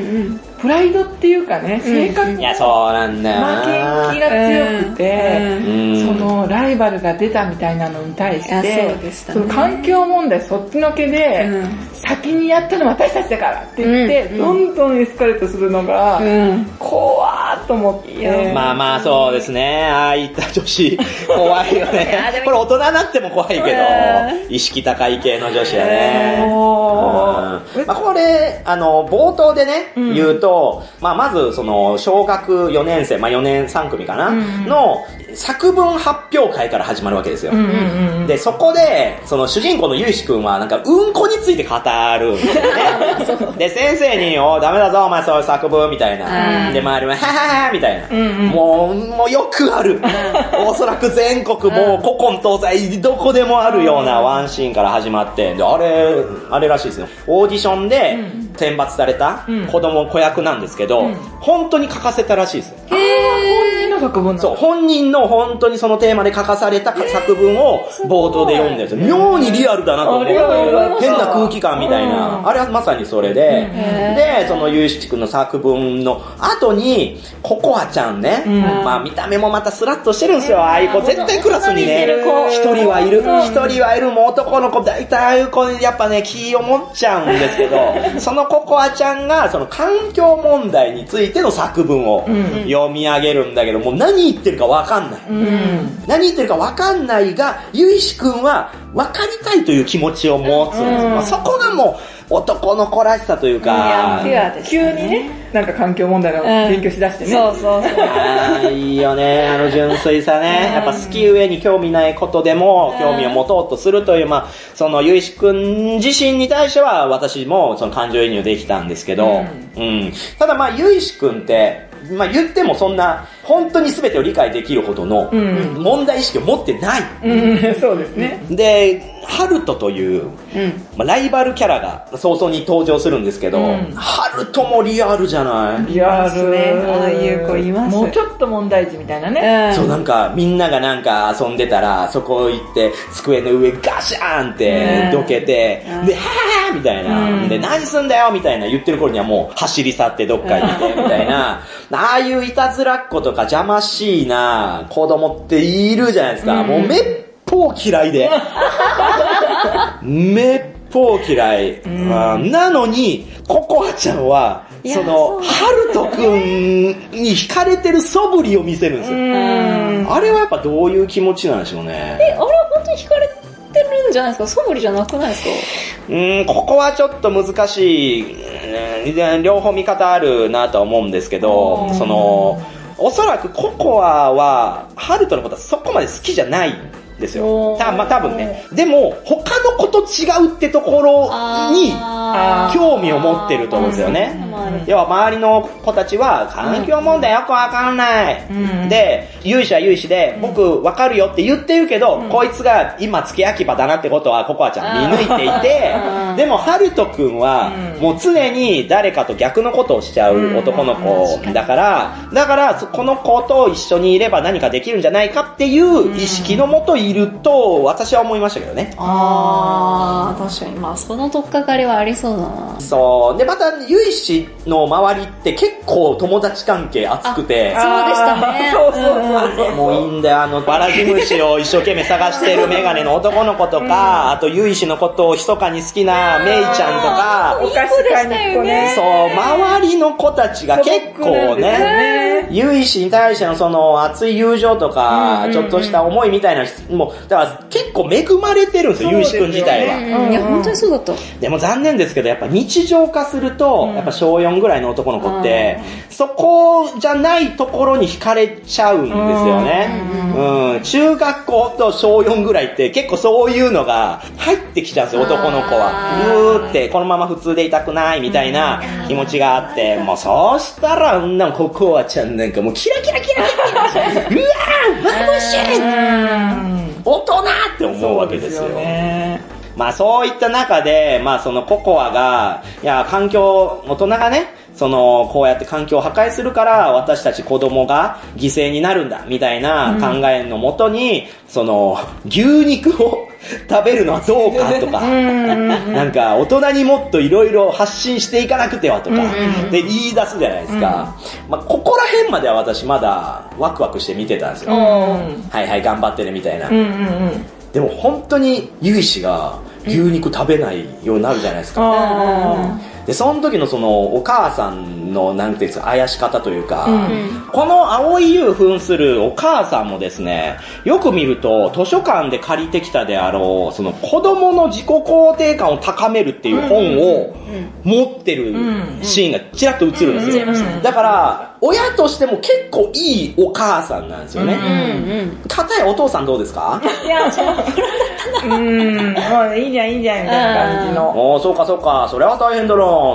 プライドっていうかね、性格、 いや、そうなんだよな。 負けん気が強くて、 うん、 そのライバルが出たみたいなのに対して、 そうでしたね、 その環境問題そっちのけで、うん、先にやったのは私たちだからって言って、うん、どんどんエスカレートするのが、うん、怖ーっと思って。 まあまあそうですね。ああいった女子、怖いよね。これ大人になっても怖いけど、意識高い系の女子やね。うん、まあこれ、あの、冒頭でね、うん、言うと、まあまずその、小学よねん生、まあよねんさん組かな、うん、の、作文発表会から始まるわけですよ。うんうんうん、で、そこで、その主人公のゆいしくんは、なんか、うんこについて語るんですよね。で、先生に、おダメだぞ、お前そういう作文、みたいな。で、周りも、はははみたいな。うんうん、もう、もうよくある。おそらく全国、もう、古今東西、どこでもあるようなワンシーンから始まって、で、あれ、あれらしいですよ。オーディションで選抜された子供、子役なんですけど、うん、本当に書かせたらしいですよ。 へー。作文そう、本人の本当にそのテーマで書かされた作文を冒頭で読んでるんですよ。妙にリアルだなと思って。変な空気感みたいな。あれはまさにそれで、で、そのゆうしくんの作文の後に、ココアちゃんね、まあ見た目もまたスラッとしてるんですよ。ああいう子、絶対クラスにね、一人はいる。一人はいる。もう男の子、大体ああいう子にやっぱね、気を持っちゃうんですけど、そのココアちゃんが、その環境問題についての作文を読み上げるんだけど、もう何言ってるか分かんない、うん、何言ってるか分かんないがゆいしくんは分かりたいという気持ちを持つんですよ、うんまあ、そこがもう男の子らしさというか、 いやね、急にねなんか環境問題の勉強しだしてね、 うん、そうそうそうあいいよねあの純粋さね、うん、やっぱ好き上に興味ないことでも興味を持とうとするという、まあ、そのゆいしくん自身に対しては私もその感情移入できたんですけど、うんうん、ただまあゆいしくんってまあ言ってもそんな本当に全てを理解できるほどの問題意識を持ってない、 うんうん、そうですね。 でハルトという、うんまあ、ライバルキャラが早々に登場するんですけど、うん、ハルトもリアルじゃない？ リアルね。ああいう子います。 もうちょっと問題児みたいなね、 うん、そうなんかみんながなんか遊んでたらそこ行って机の上ガシャーンってどけて、うん、ではーみたいな、うん、で何すんだよみたいな言ってる頃にはもう走り去ってどっか行ってみたいなああいういたずらっ子とか邪魔しいな子供っているじゃないですか、うん、もうめっぽう嫌いでめっぽう嫌い、うん、なのにココアちゃんはそのハルトくんに惹かれてる素振りを見せるんですよ。うんあれはやっぱどういう気持ちなんでしょうね。 え、あれは本当に惹かれてるんじゃないですか？素振りじゃなくないですか？ うーん、ここはちょっと難しい。両方見方あるなとは思うんですけど、そのおそらくココアはハルトのことはそこまで好きじゃないですよ。たまあ、多分ね。でも他の子と違うってところに興味を持ってると思うんですよね。要は周りの子たちは環境問題よくわかんない、うん、で有志は有志で僕わかるよって言ってるけど、うん、こいつが今付け焼き場だなってことはココアちゃん見抜いていて、でもハルトくんはもう常に誰かと逆のことをしちゃう男の子だからだからこの子と一緒にいれば何かできるんじゃないかっていう意識のもといると私は思いましたけどね。 あー確かにまあその取っかかりはありそうだな。 そうでまた有志の周りって結構友達関係熱くて、 そうでしたね。 そうそうそうそう。 もういいんだよ、あのバラジムシを一生懸命探してるメガネの男の子とか、うん、あとユイシのことを密かに好きなメイちゃんとか、 お菓子買いに行くね。 そう周りの子たちが結構ね、 ゆいしに対してのその熱い友情とか、ちょっとした思いみたいな、もう、だから結構恵まれてるんですよ、ゆいしくん自体は。 うん、いや、本当にそうだった。 でも残念ですけど、やっぱ日常化すると、やっぱ小よんぐらいの男の子って、そこじゃないところに惹かれちゃうんですよね。うん、中学校と小よんぐらいって結構そういうのが入ってきちゃうんですよ、男の子は。うーってこのまま普通でいたくないみたいな気持ちがあって、もうそうしたら、うんなんココアちゃんなんかもうキラキラキラキラうわー眩しい大人って思うわけですよ。まあそういった中で、まあそのココアが、いや環境、大人がね、その、こうやって環境を破壊するから、私たち子供が犠牲になるんだ、みたいな考えのもとに、うん、その、牛肉を食べるのはどうかとか、なんか、大人にもっといろいろ発信していかなくてはとか、で言い出すじゃないですか。まあ、ここら辺までは私まだワクワクして見てたんですよ。はいはい、頑張ってるみたいな。でも本当に、ゆいしが牛肉食べないようになるじゃないですか。で、その時のそのお母さんのなんていうんですか、あやし方というか、うん、この青い優扮するお母さんもですね、よく見ると図書館で借りてきたであろう、その子供の自己肯定感を高めるっていう本を持ってるシーンがちらっと映るんですよ。だから、親としても結構いいお母さんなんですよね。かたやお父さんどうですか？ いや、そう。うん、まあいいじゃんいいじゃんみたいな感じの。 おー、そうかそうか、それは大変だな。うん。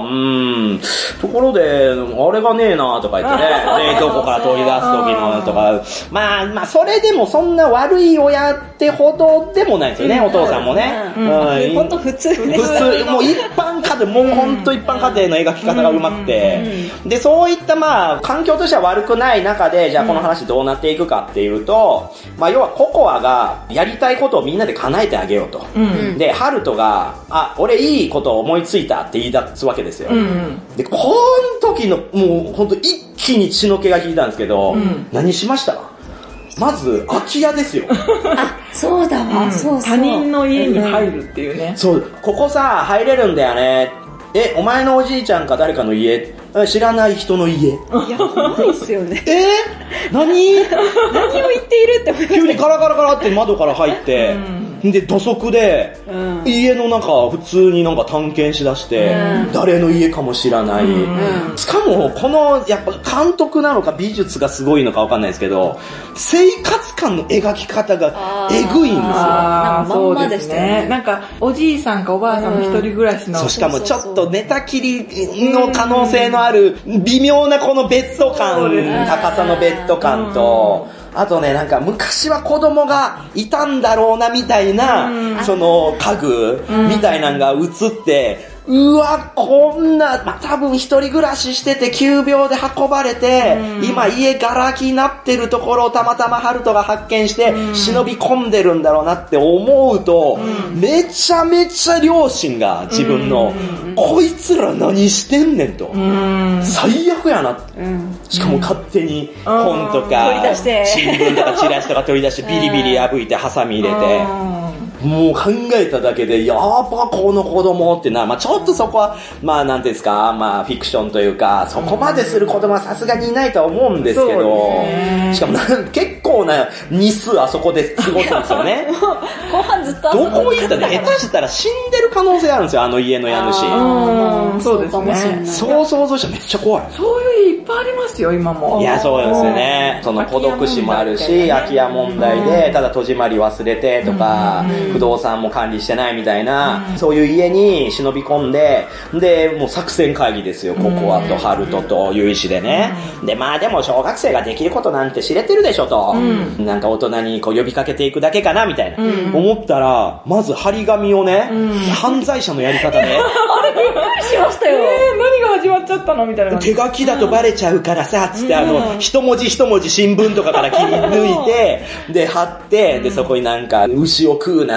ところで、あれがねえなとか言ってね、冷凍庫から取り出す時のとか、まあまあそれでもそんな悪い親ってほどでもないですよね、お父さんもね。 うん。ほんと普通ね。 普通、もう一般家庭、もうほんと一般家庭の描き方がうまくて、で、そういったまあ、環境としては悪くない中で、じゃあこの話どうなっていくかっていうと、まあ要はココアがやりたいことをみんなで叶えてあげようと。で、ハルトが、あ、俺いいことを思いついたって言い出すわけですよ。で、この時の、もうほんと一気に血の気が引いたんですけど、何しましたまず、空き家ですよ。 あ、そうだわ、うん、そうそう。 他人の家に入るっていうね。 そう、ここさ、入れるんだよね。え、お前のおじいちゃんか誰かの家？知らない人の家。いや、怖いっすよね。 えー、何何を言っているって思いました。 急にカラカラカラって窓から入って、うん、で、土足で、うん、家の中普通になんか探検しだして、うん、誰の家かも知らない。うん、しかも、この、やっぱ監督なのか美術がすごいのかわかんないですけど、生活感の描き方がえぐいんですよ。 あ、そうですね。なんか、おじいさんかおばあさんの一人暮らしの。 そう、しかもちょっと寝たきりの可能性のある微妙なこのベッド感、高さのベッド感と、あとね、なんか昔は子供がいたんだろうなみたいな、その家具みたいなのが映って、うわ、こんな、まあ、多分一人暮らししてて急病で運ばれて、今家ガラ空きになってるところをたまたまハルトが発見して、忍び込んでるんだろうなって思うと、めちゃめちゃ両親が自分の、こいつら何してんねんと。最悪やな。しかも勝手に本とか、新聞とかチラシとか取り出してビリビリ破いてハサミ入れて、もう考えただけで、やばこの子供ってな、まあちょっとそこは、まあなんていうんですか、まあフィクションというか、そこまでする子供はさすがにいないとは思うんですけど、しかもなん結構な日数あそこで過ごすんですよね。 後半ずっとあそこどこ行ったら下手したら死んでる可能性あるんですよ、あの家の家主。 そうですね。 そう想像したらめっちゃ怖い。 そういういっぱいありますよ、今も。 いや、そうですよね。その孤独死もあるし、空き家問題で、ただ戸締まり忘れてとか、不動産も管理してないみたいな、うん、そういう家に忍び込んで、で、もう作戦会議ですよ、ココアとハルトとユイシでね。うん、で、まあでも小学生ができることなんて知れてるでしょと。うん、なんか大人にこう呼びかけていくだけかなみたいな。うん、思ったら、まず張り紙をね、うん、犯罪者のやり方で。あれびっくりしましたよ。 えー、何が始まっちゃったのみたいな。 手書きだとバレちゃうからさ、つって、あの、一文字一文字新聞とかから切り抜いて、で、貼って、で、そこになんか、牛を食うなと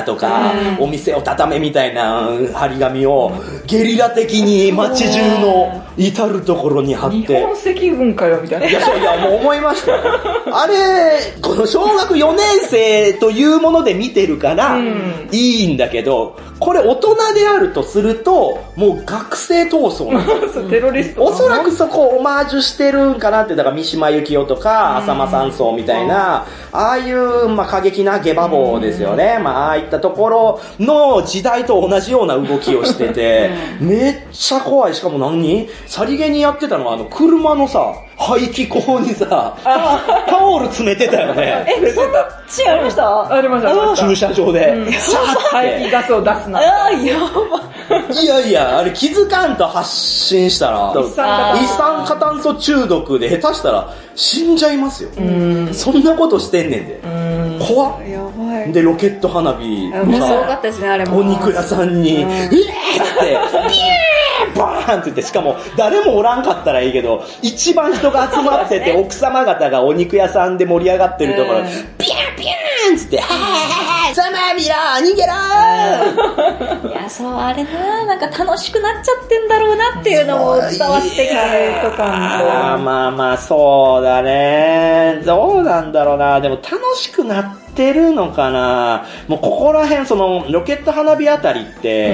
とか、お店を畳めみたいな張り紙をゲリラ的に街中の至るところに貼って。 日本赤軍かよみたいな。 いや、そういや、もう思いましたよ。あれ、この小学よねん生というもので見てるから、いいんだけど、これ大人であるとすると、もう学生闘争なんですよ。 テロリスト。 おそらくそこをオマージュしてるんかなって、だから三島由紀夫とか、浅間山荘みたいな、ああいう、まあ、過激なゲバ棒ですよね。まあ、ああいったところの時代と同じような動きをしてて、めっちゃ怖い。しかも何さりげにやってたのは、あの、車のさ、排気口にさ、タオル詰めてたよね。 え、そっちありましたありました、ありました。 駐車場で。うん、 排気ガスを出すな。 ああ、やば。 いやいや、あれ気づかんと発信したら、一酸化炭素中毒で下手したら死んじゃいますよ。そんなことしてんねんで。怖っ。 やばい。 で、ロケット花火もうすごかったですね、あれも。 お肉屋さんに、うえーって、ビーンバーンって言って、しかも誰もおらんかったらいいけど、一番人が集まってて、奥様方がお肉屋さんで盛り上がってるところ、ビャービャーンって言って、はぁはぁざまみろ逃げろーいや、そう、あれな、なんか楽しくなっちゃってんだろうなっていうのも伝わってきてとか。 ああ、まあまあ、そうだね。どうなんだろうな。でも楽しくなってるのかな。もうここら辺、その、ロケット花火あたりって、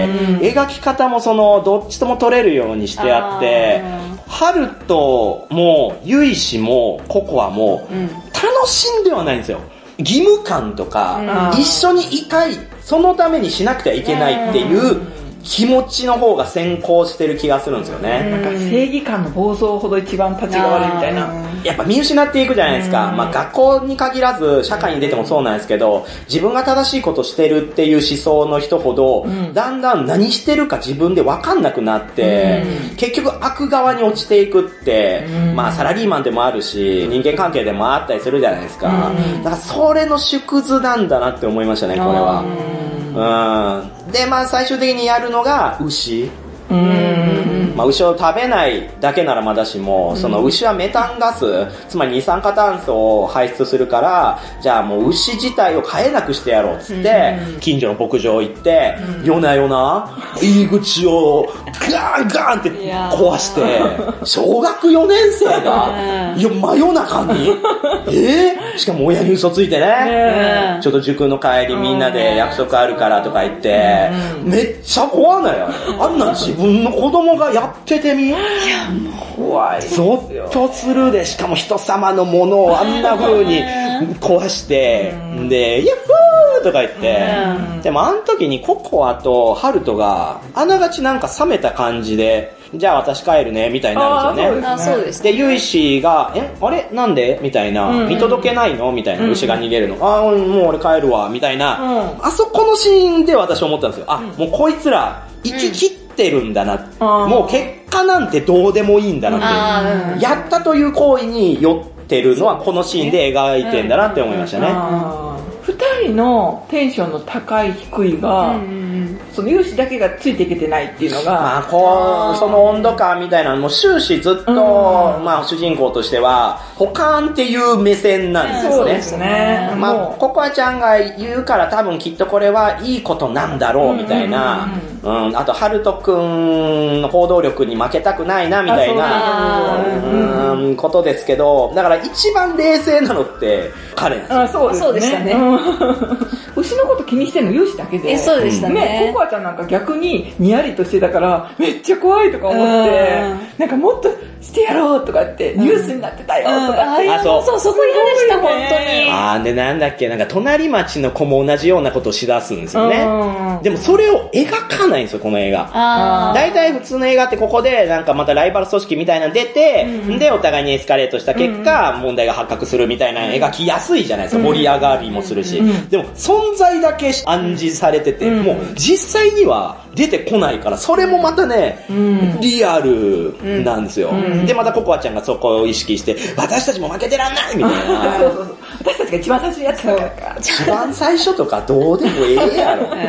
うん、描き方もその、どっちとも撮れるようにしてあって、ハルトも、ユイシも、ココアも、うん、楽しんではないんですよ。義務感とか、うん、一緒にいたい、そのためにしなくてはいけないっていう気持ちの方が先行してる気がするんですよね。 なんか正義感の暴走ほど一番立ちが悪いみたいな。 やっぱ見失っていくじゃないですか。まあ学校に限らず社会に出てもそうなんですけど、自分が正しいことしてるっていう思想の人ほど、うん、だんだん何してるか自分で分かんなくなって、うん、結局悪側に落ちていくって、うん、まあサラリーマンでもあるし、人間関係でもあったりするじゃないですか。うん、だからそれの縮図なんだなって思いましたね、これは。うん、で、まあ最終的にやるのが牛。うーん、まあ、牛を食べないだけならまだしも、その牛はメタンガス、つまり二酸化炭素を排出するから、じゃあもう牛自体を飼えなくしてやろうっつって、近所の牧場行って、夜な夜な入り口をガーンガーンって壊して、小学よねん生が、いや、真夜中にえー、しかも親に嘘ついてね、ちょっと塾の帰りみんなで約束あるからとか言って、めっちゃ怖ないよ。あんな自分の子供がやっててみ、いやもう怖い、ゾッとするで。しかも人様のものをあんな風に壊して、で、ヤッホーとか言って、でもあの時にココアとハルトがあながちなんか冷めた感じで、じゃあ私帰るねみたいになるんですよね。 あ、そうですね。 で、ユイシが、え、あれなんでみたいな、見届けないのみたいな、牛が逃げるの。あ、もう俺帰るわみたいな、あそこのシーンで私思ったんですよ。あ、もうこいつら生き切ってるんだな、もう結果なんてどうでもいいんだなって、やったという行為に酔ってるのはこのシーンで描いてんだなって思いましたね。 二人のテンションの高い低いが、うん、そのユウシだけがついていけてないっていうのが、 まあこうその温度感みたいなのも終始ずっと、うん、まあ主人公としては補完っていう目線なんですよね。 そうですね。 まあココアちゃんが言うから多分きっとこれはいいことなんだろうみたいな、うん、うんうん、あとハルトくんの行動力に負けたくないなみたいな、うん、ことですけど、だから一番冷静なのって彼なんですよ。 あ、そうですね。そうでしたね。牛のこと気にしてんのユウシだけで。 え、そうでしたね。 ね、ココアちゃんなんか逆にニヤリとしてたからめっちゃ怖いとか思って、なんかもっとしてやろうとかってニュースになってたよとかって。 あ、そうそう、そこ嫌でした、本当に。 あー、でなんだっけ、なんか隣町の子も同じようなことをしだすんですよね。でもそれを描かないんですよ、この映画。だいたい普通の映画ってここでなんかまたライバル組織みたいなの出て、うん、でお互いにエスカレートした結果、うん、問題が発覚するみたいな描きやすいじゃないですか。盛り上がりもするし。うん、でも存在だけ暗示されてて、うん、もう実際には出てこないから、それもまたね、うん、リアルなんですよ、うん、でまたココアちゃんがそこを意識して私たちも負けてらんないみたいなそうそうそう、私たちが一番最初のやつだから一番最初とかどうでもええやろ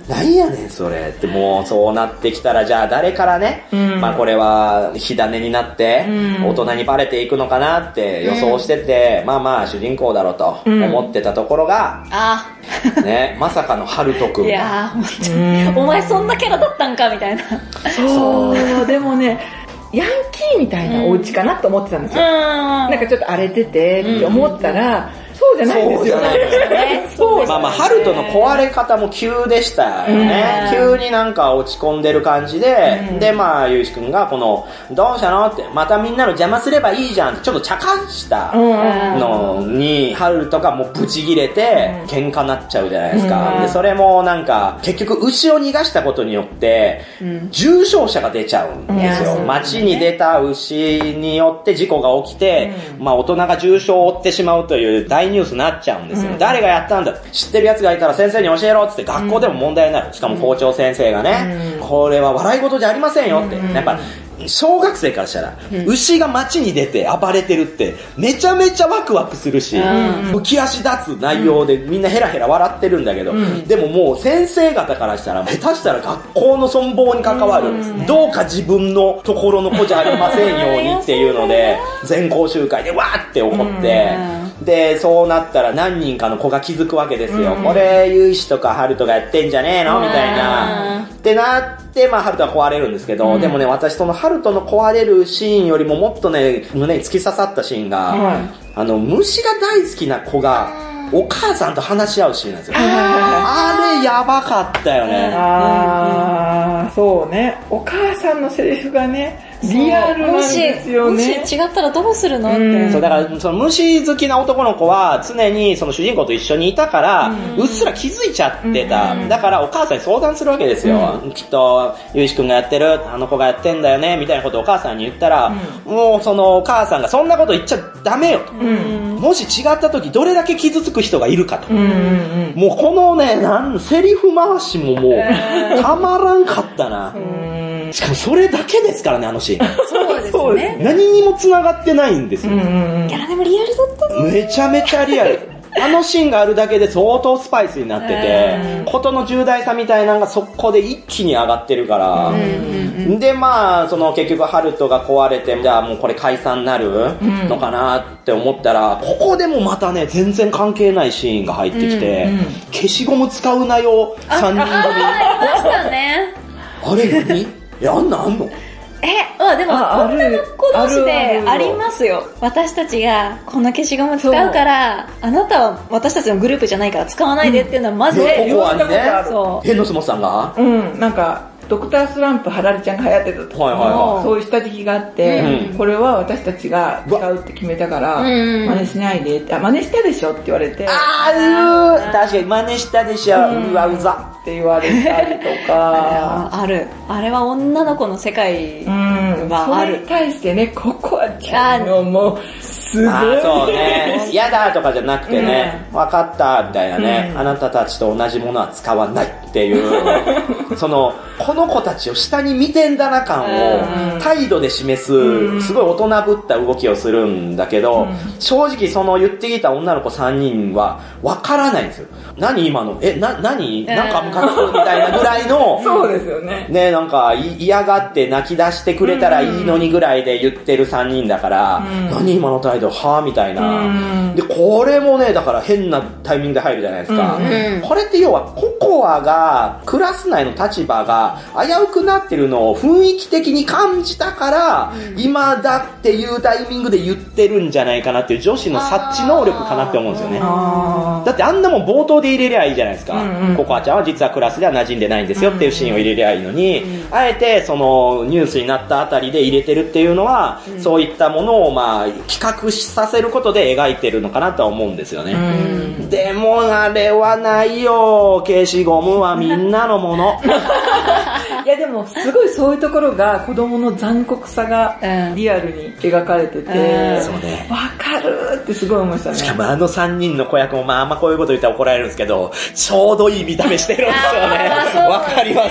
何やねんそれってもうそうなってきたらじゃあ誰からね、うん、まあこれは火種になって大人にバレていくのかなって予想してて、うん、まあまあ主人公だろうと思ってたところが、うん、ね、まさかのハルトくん。 いやー本当に、お前そんなキャラだったんかみたいな。 そう、でもね、ヤンキーみたいなお家かなと思ってたんですよ。うん、なんかちょっと荒れててって思ったら、うんそうじゃないですよね。 そうまあまあ、ハルトの壊れ方も急でしたよね。急になんか落ち込んでる感じで、うん、でまあ、ゆういちくんがこの、どうしたのって、またみんなの邪魔すればいいじゃんってちょっと茶化したのに、ハルトがもうブチギレて、喧嘩になっちゃうじゃないですか。うん、で、それもなんか、結局牛を逃がしたことによって、重傷者が出ちゃうんですよ。街に出た牛によって事故が起きて、まあ大人が重傷を負ってしまうという大ニュースになっちゃうんですよ、うん、誰がやったんだ知ってる奴がいたら先生に教えろっつって学校でも問題になる、しかも校長先生がね、うん、これは笑い事じゃありませんよって、うん、やっぱ小学生からしたら、うん、牛が街に出て暴れてるってめちゃめちゃワクワクするし、うん、浮き足立つ内容でみんなヘラヘラ笑ってるんだけど、うん、でももう先生方からしたら下手したら学校の存亡に関わる、うん、どうか自分のところの子じゃありませんようにっていうので全校集会でわーって怒って、うん、でそうなったら何人かの子が気づくわけですよ、うん、これゆいしとかハルトがやってんじゃねえのみたいな、うん、ってなってまあハルトは壊れるんですけど、うん、でもね私そのハルトの壊れるシーンよりももっとね胸に突き刺さったシーンが、うん、あの虫が大好きな子がお母さんと話し合うシーンなんですよ。あれやばかったよね。 あー、そうね。お母さんのセリフがねリアルなんですよね。 もし違ったらどうするのって、 うん、そうだからその虫好きな男の子は常にその主人公と一緒にいたから、うん、うっすら気づいちゃってた、うん、だからお母さんに相談するわけですよ、うん、きっとゆういちくんがやってるあの子がやってんだよねみたいなことをお母さんに言ったら、うん、もうそのお母さんがそんなこと言っちゃダメよと、うん、もし違った時どれだけ傷つく人がいるかと、うん、もうこのねなんセリフ回しももうたまらんかったな、うん、しかもそれだけですからねあのシーンそうですね。 何にも繋がってないんですよ。うんうんうん、 いやでもリアルだったね。 めちゃめちゃリアル。あのシーンがあるだけで相当スパイスになってて、ことの重大さみたいなのがそこで一気に上がってるから、うんうんうん、でまあその結局ハルトが壊れてじゃあもうこれ解散になるのかなって思ったら、ここでもまたね全然関係ないシーンが入ってきて、うんうん、消しゴム使うなよさんにん組。 あ、ありましたね。 あれ何？えあんなんあんの？ え、まあでも女の子同士でありますよ。私たちがこの消しゴム使うからあなたは私たちのグループじゃないから使わないでっていうのはマジで、 うん、ココアにね、 そうヘンノスモさんがうんなんかドクタースランプハラレちゃんが流行ってた時、はいはいはい、そういう下敷きがあって、うん、これは私たちが使うって決めたから、うん、真似しないでって、あ、真似したでしょって言われて、 あー、確かに真似したでしょ、うん、うわうざって言われたりとかある、あれは女の子の世界がある、 うん、それに対してね、ココアちゃんのもうすごい、 あ、そうね、嫌だとかじゃなくてね、うん、分かったみたいなね、うん、あなたたちと同じものは使わないっていうそのこの子たちを下に見てんだな感を態度で示すすごい大人ぶった動きをするんだけど、正直その言ってきた女の子さんにんは分からないんですよ。何今のえな何なんかムカつくみたいなぐらいのそうですよね。 ね、なんか嫌がって泣き出してくれたらいいのにぐらいで言ってるさんにんだから、何今の態度はみたいな。でこれもねだから変なタイミングで入るじゃないですか。これって要はココアがクラス内の立場が危うくなってるのを雰囲気的に感じたから、うん、今だっていうタイミングで言ってるんじゃないかなっていう女子の察知能力かなって思うんですよね。だってあんなもん冒頭で入れりゃいいじゃないですか、うんうん、ココアちゃんは実はクラスでは馴染んでないんですよっていうシーンを入れりゃいいのに、うん、あえてそのニュースになったあたりで入れてるっていうのは、うん、そういったものをまあ企画させることで描いてるのかなとは思うんですよね、うん、でもあれはないよ、消しゴムはみんなのものいやでもすごいそういうところが子供の残酷さがリアルに描かれてて、 うん、そうね。 わかるってすごい思いましたね。 しかもあのさんにんの子役もまああんまこういうこと言ったら怒られるんですけど、ちょうどいい見た目してるんですよね。わかります。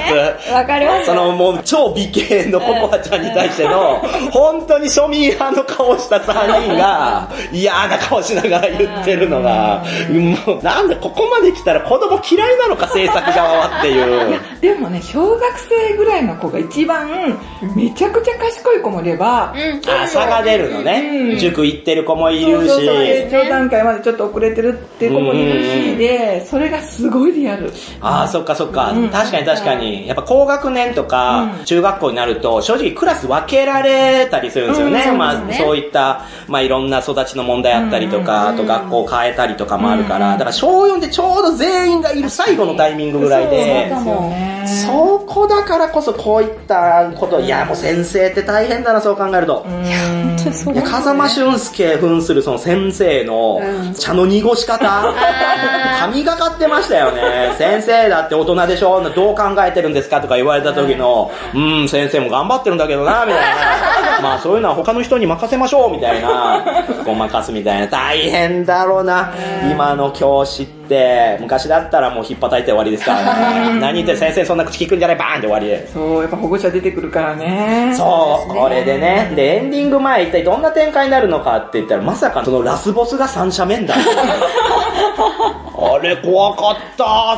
わかります。 そのもう超美形のココアちゃんに対しての、本当に庶民派の顔したさんにんが嫌な顔しながら言ってるのが、もうなんでここまで来たら子供嫌いなのか制作側はっていう。 いやでもね、小学生ぐらいの子が一番めちゃくちゃ賢い子もいれば、 うん、あ、差が出るのね、うん、塾行ってる子もいるし、そうそうそう、 成長段階までちょっと遅れてるって子もいるし、でそれがすごいリアル。 ああ、そっかそっか、うん、確かに確かに、やっぱ高学年とか中学校になると正直クラス分けられたりするんですよね、うん、まあそういったまあいろんな育ちの問題あったりとか、あと学校を変えたりとかもあるから、だから小よんでちょうど全員がいる最後のタイミングぐらいで、そこだからこそこういったこと、いやもう先生って大変だな、そう考えると。いや本当そう。いや風間俊介扮するその先生の茶の濁し方、神がかってましたよね。先生だって大人でしょ、どう考えてるんですかとか言われた時の、うん、ん先生も頑張ってるんだけどなみたいな、まあそういうのは他の人に任せましょうみたいな、ごまかすみたいな、大変だろうな今の教師って。昔だったらもう引っ叩いて終わりですからね。何言って先生そんな口聞くんじゃない、バーンって終わりで。 そう、やっぱ保護者出てくるからね。 そう、これでね。で、エンディング前一体どんな展開になるのかって言ったら、まさかそのラスボスが三者面談。あれ怖かった、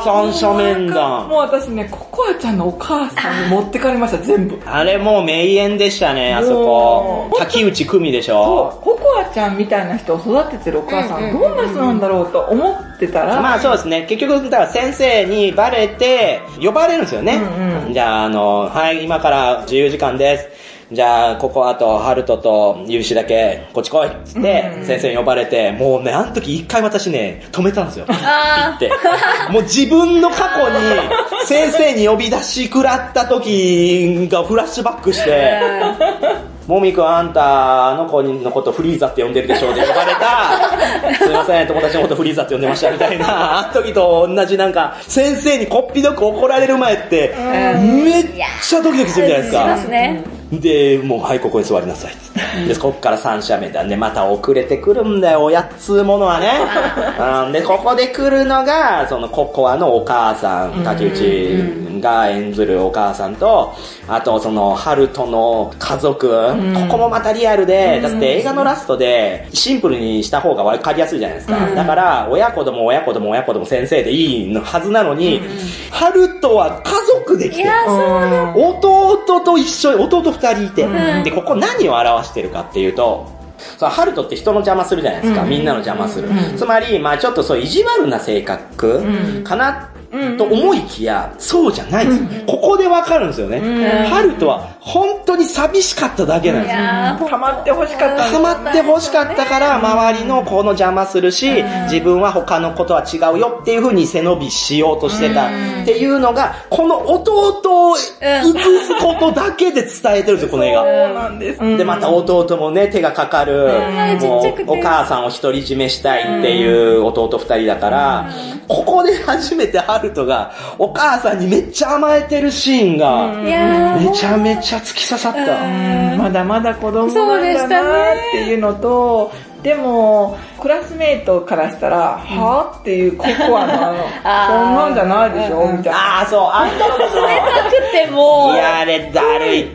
三者面談。 もう私ね、ココアちゃんのお母さんに持ってかれました、全部。 あれもう名演でしたね、あそこ。竹内久美でしょ。 そう、ココアちゃんみたいな人を育ててるお母さん、どんな人なんだろうと思ってたら。 まあそうですね、結局、だから先生にバレて、呼ばれるんですよね。うんうん、じゃあ、あの、はい、今から自由時間です。じゃあ、ここあと、ハルトとユウシだけ、こっち来いっつって、先生に呼ばれて、もうね、あの時一回私ね、止めたんですよ。言って。もう自分の過去に、先生に呼び出し食らった時がフラッシュバックして、もみくんあんた、あの子のことフリーザって呼んでるでしょって呼ばれた。すいません、友達のことフリーザって呼んでましたみたいな。あの時と同じなんか、先生にこっぴどく怒られる前って、めっちゃドキドキするじゃないですか。しますね。で、もうはい、ここに座りなさいっつって。で、こっから三者面談で、また遅れてくるんだよ、親っつうものはね。うん、で、ここで来るのが、そのココアのお母さん、竹内が演ずるお母さんと、あとその、ハルトの家族、ここもまたリアルで、だって映画のラストで、シンプルにした方が分かりやすいじゃないですか。だから、親子供、親子供、親子供、先生でいいはずなのに、ハルトは家族で来て、弟と一緒に、弟二人いて、で、ここ何を表してるかっていうと、そのハルトって人の邪魔するじゃないですか、みんなの邪魔する。つまり、まあちょっとそう意地悪な性格かなと思いきや、そうじゃないですよ。ここでわかるんですよね。ハルトは本当に寂しかっただけなんですよ。 溜まって欲しかった。 溜まって欲しかったから、周りの子の邪魔するし、自分は他の子とは違うよっていう風に背伸びしようとしてたっていうのが、この弟を映すことだけで伝えてるんですよ、この映画。 そうなんです。 で、また弟もね、手がかかる、もう、お母さんを独り占めしたいっていう弟二人だから、ここで初めてハルトがお母さんにめっちゃ甘えてるシーンが、めちゃめちゃ突き刺さった。 まだまだ子供なんだなっていうのと、でも、クラスメイトからしたら、はぁっていうココアのあの、そんなんじゃないでしょみたいな。 ああ、そう、あんた冷たくてもいや、あれ、だるいって、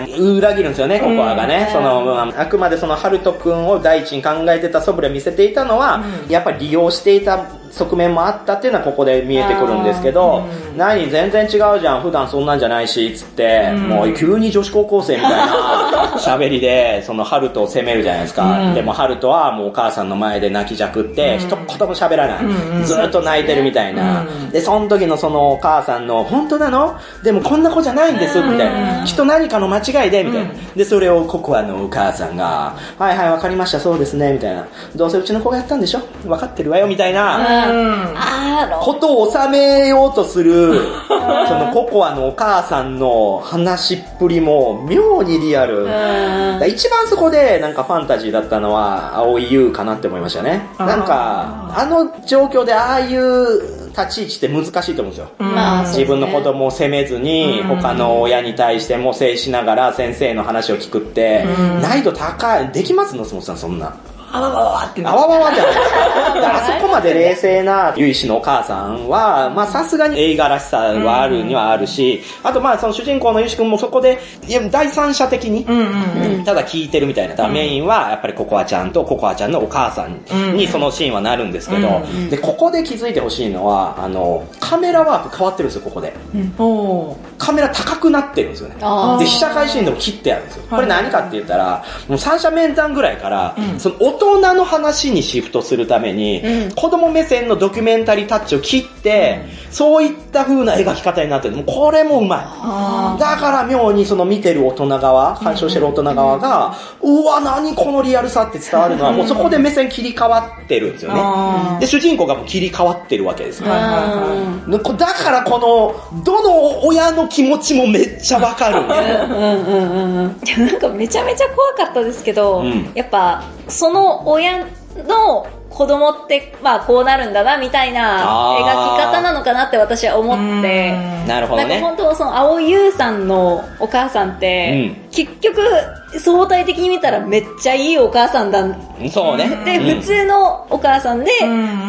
裏切るんですよね、ココアがね。その、あくまでその、ハルト君を第一に考えてた素振りを見せていたのは、やっぱり利用していた側面もあったっていうのはここで見えてくるんですけど、何全然違うじゃん、普段そんなんじゃないし、つって、もう急に女子高校生みたいな喋りで、そのハルトを責めるじゃないですか。でもハルトはもうお母さんの前で泣きじゃくって、一言も喋らない。ずっと泣いてるみたいな。で、その時のそのお母さんの、本当なの？でもこんな子じゃないんです、みたいな。きっと何かの間違いで、みたいな。で、それをココアのお母さんが、はいはい、わかりました、そうですね、みたいな。どうせうちの子がやったんでしょ？わかってるわよ、みたいな。ことを収めようとする、そのココアのお母さんの話っぷりも妙にリアル。一番そこでなんかファンタジーだったのは青井優かなって思いましたね。なんか、あの状況でああいう立ち位置って難しいと思うんですよ。 まあ、 自分の子供を責めずに、他の親に対しても制しながら先生の話を聞くって、難易度高い。できますの松本さん、そんな。 あわわわってあわわわじゃないですか。あそこまで冷静なゆいしのお母さんは、まあさすがに映画らしさはあるにはあるし、あとまあその主人公のゆいしくんもそこで、いや第三者的に、ただ聞いてるみたいな。ただメインはやっぱりココアちゃんとココアちゃんのお母さんにそのシーンはなるんですけど、で、ここで気づいてほしいのは、あの、カメラワーク変わってるんですよ、ここで。カメラ高くなってるんですよね。で、被写界シーンでも切ってあるんですよ。これ何かって言ったら、もう三者面談ぐらいから、その大人の話にシフトするために、うん、子供目線のドキュメンタリータッチを切って、うん、そういった風な描き方になってる。もうこれもうまい。だから妙にその見てる大人側、鑑賞してる大人側が、うん、うわ、何このリアルさって伝わるのは、もうそこで目線切り替わってるんですよね。で、主人公がもう切り替わってるわけですよ。だからこの、どの親の気持ちもめっちゃわかるんですよ。 なんかめちゃめちゃ怖かったですけど、うん、やっぱ、その親の子供って、まあこうなるんだな、みたいな描き方なのかなって私は思って。 なるほどね。 なんか本当その青井優さんのお母さんって、うん、結局、相対的に見たらめっちゃいいお母さんだ。 そうね。 で、うん、普通のお母さんで、うん、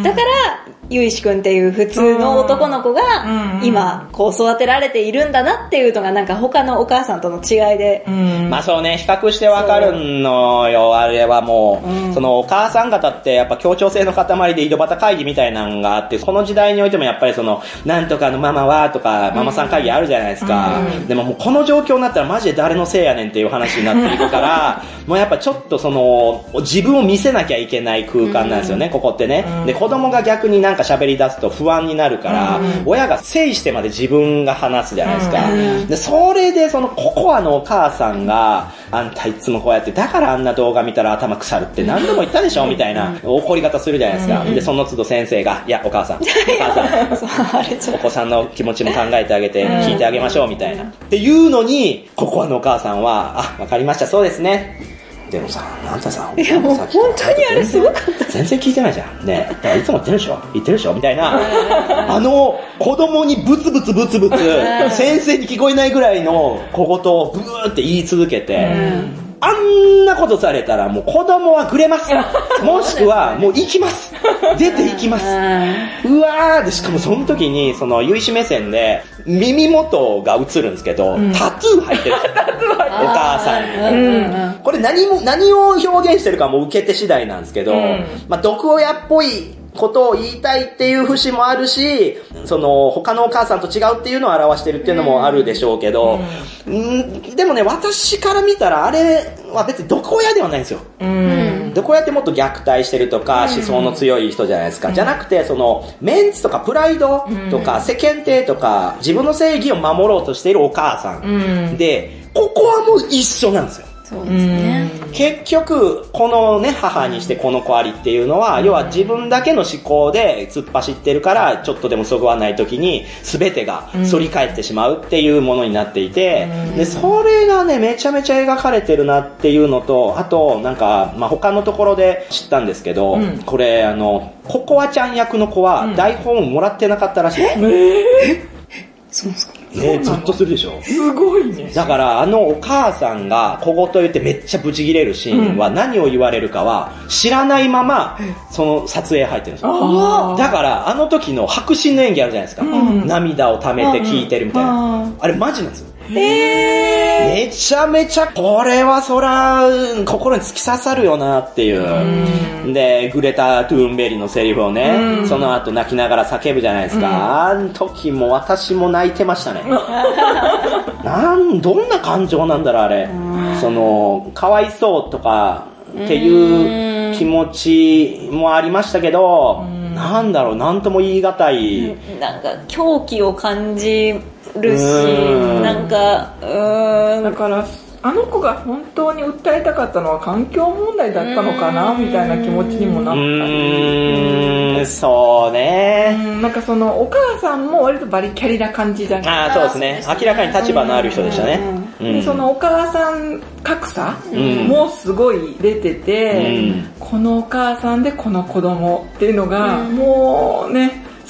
だから、ゆいしくんっていう普通の男の子が、今、こう育てられているんだなっていうのが、なんか他のお母さんとの違いで。 うん、まあそうね、比較してわかるのよ、あれはもう、うん、そのお母さん方ってやっぱ協調性の塊で井戸端会議みたいなのがあって、この時代においてもやっぱりその、なんとかのママはとか、ママさん会議あるじゃないですか。うん、でももうこの状況になったらマジで誰のせいやねんっていう話になっていくから、もうやっぱちょっとその、自分を見せなきゃいけない空間なんですよね、うん、ここってね。で、子供が逆になんか喋り出すと不安になるから、うん、親が制してまで自分が話すじゃないですか。うん、で、それでそのココアのお母さんが、あんたいつもこうやって、だからあんな動画見たら頭腐るって何度も言ったでしょみたいな怒り方するじゃないですか。うん、で、その都度先生が、いや、お母さん、お母さん、お子さんの気持ちも考えてあげて、聞いてあげましょうみたいな。っていうのに、ココアのお母さんは、あ、わかりました、そうですね。でもさ、あんたさ、 いやもう本当にあれすごかった。 全然聞いてないじゃん。ね、だからいつも言ってるでしょ言ってるでしょみたいな。あの、子供にブツブツブツブツ、先生に聞こえないぐらいの小言をブーって言い続けて、あんなことされたらもう子供はぐれます。もしくはもう行きます。出て行きます。うわーで、しかもその時にその有志目線で耳元が映るんですけど、うん、タトゥー入ってる。お母さんに、うん。これ何も、何を表現してるかも受け手次第なんですけど、うん、まあ毒親っぽいことを言いたいっていう節もあるし、その他のお母さんと違うっていうのを表してるっていうのもあるでしょうけど、うん、でもね、私から見たらあれは別に毒親ではないんですよ。うん、毒親ってもっと虐待してるとか、思想の強い人じゃないですか。うん、じゃなくて、そのメンツとかプライドとか世間体とか自分の正義を守ろうとしているお母さん、うん、で、ここはもう一緒なんですよ。 そうですね。 結局、このね、母にしてこの子ありっていうのは、要は自分だけの思考で突っ走ってるから、ちょっとでもそぐわない時に、全てが反り返ってしまうっていうものになっていて、で、それがね、めちゃめちゃ描かれてるなっていうのと、あと、なんか、まあ、他のところで知ったんですけど、うん、これ、あの、ココアちゃん役の子は、台本もらってなかったらしい。 うん、えー、そうですか。 ね、ずっとするでしょ。 すごいね。 だからあのお母さんが小言言ってめっちゃブチギレるシーンは何を言われるかは知らないままその撮影入ってるんですよ。だからあの時の迫真の演技あるじゃないですか。うん、涙を溜めて聞いてるみたいな。あれマジなんですよ。 えー、 めちゃめちゃこれはそら心に突き刺さるよなっていう。で、グレタ・トゥーンベリーのセリフをね、その後泣きながら叫ぶじゃないですか。あの時も私も泣いてましたね。なん、どんな感情なんだろうあれ。その、かわいそうとかっていう気持ちもありましたけど、なんだろう、なんとも言い難い。 なんか狂気を感じるし、なんか、うーん。 だから、あの子が本当に訴えたかったのは環境問題だったのかなみたいな気持ちにもなったり。うーん、そうね。 うんなんかそのお母さんも割とバリキャリな感じじゃない。 ああ、そうですね。明らかに立場のある人でしたね。 うん、でそのお母さん格差もすごい出てて、うん、このお母さんでこの子供っていうのがもうね、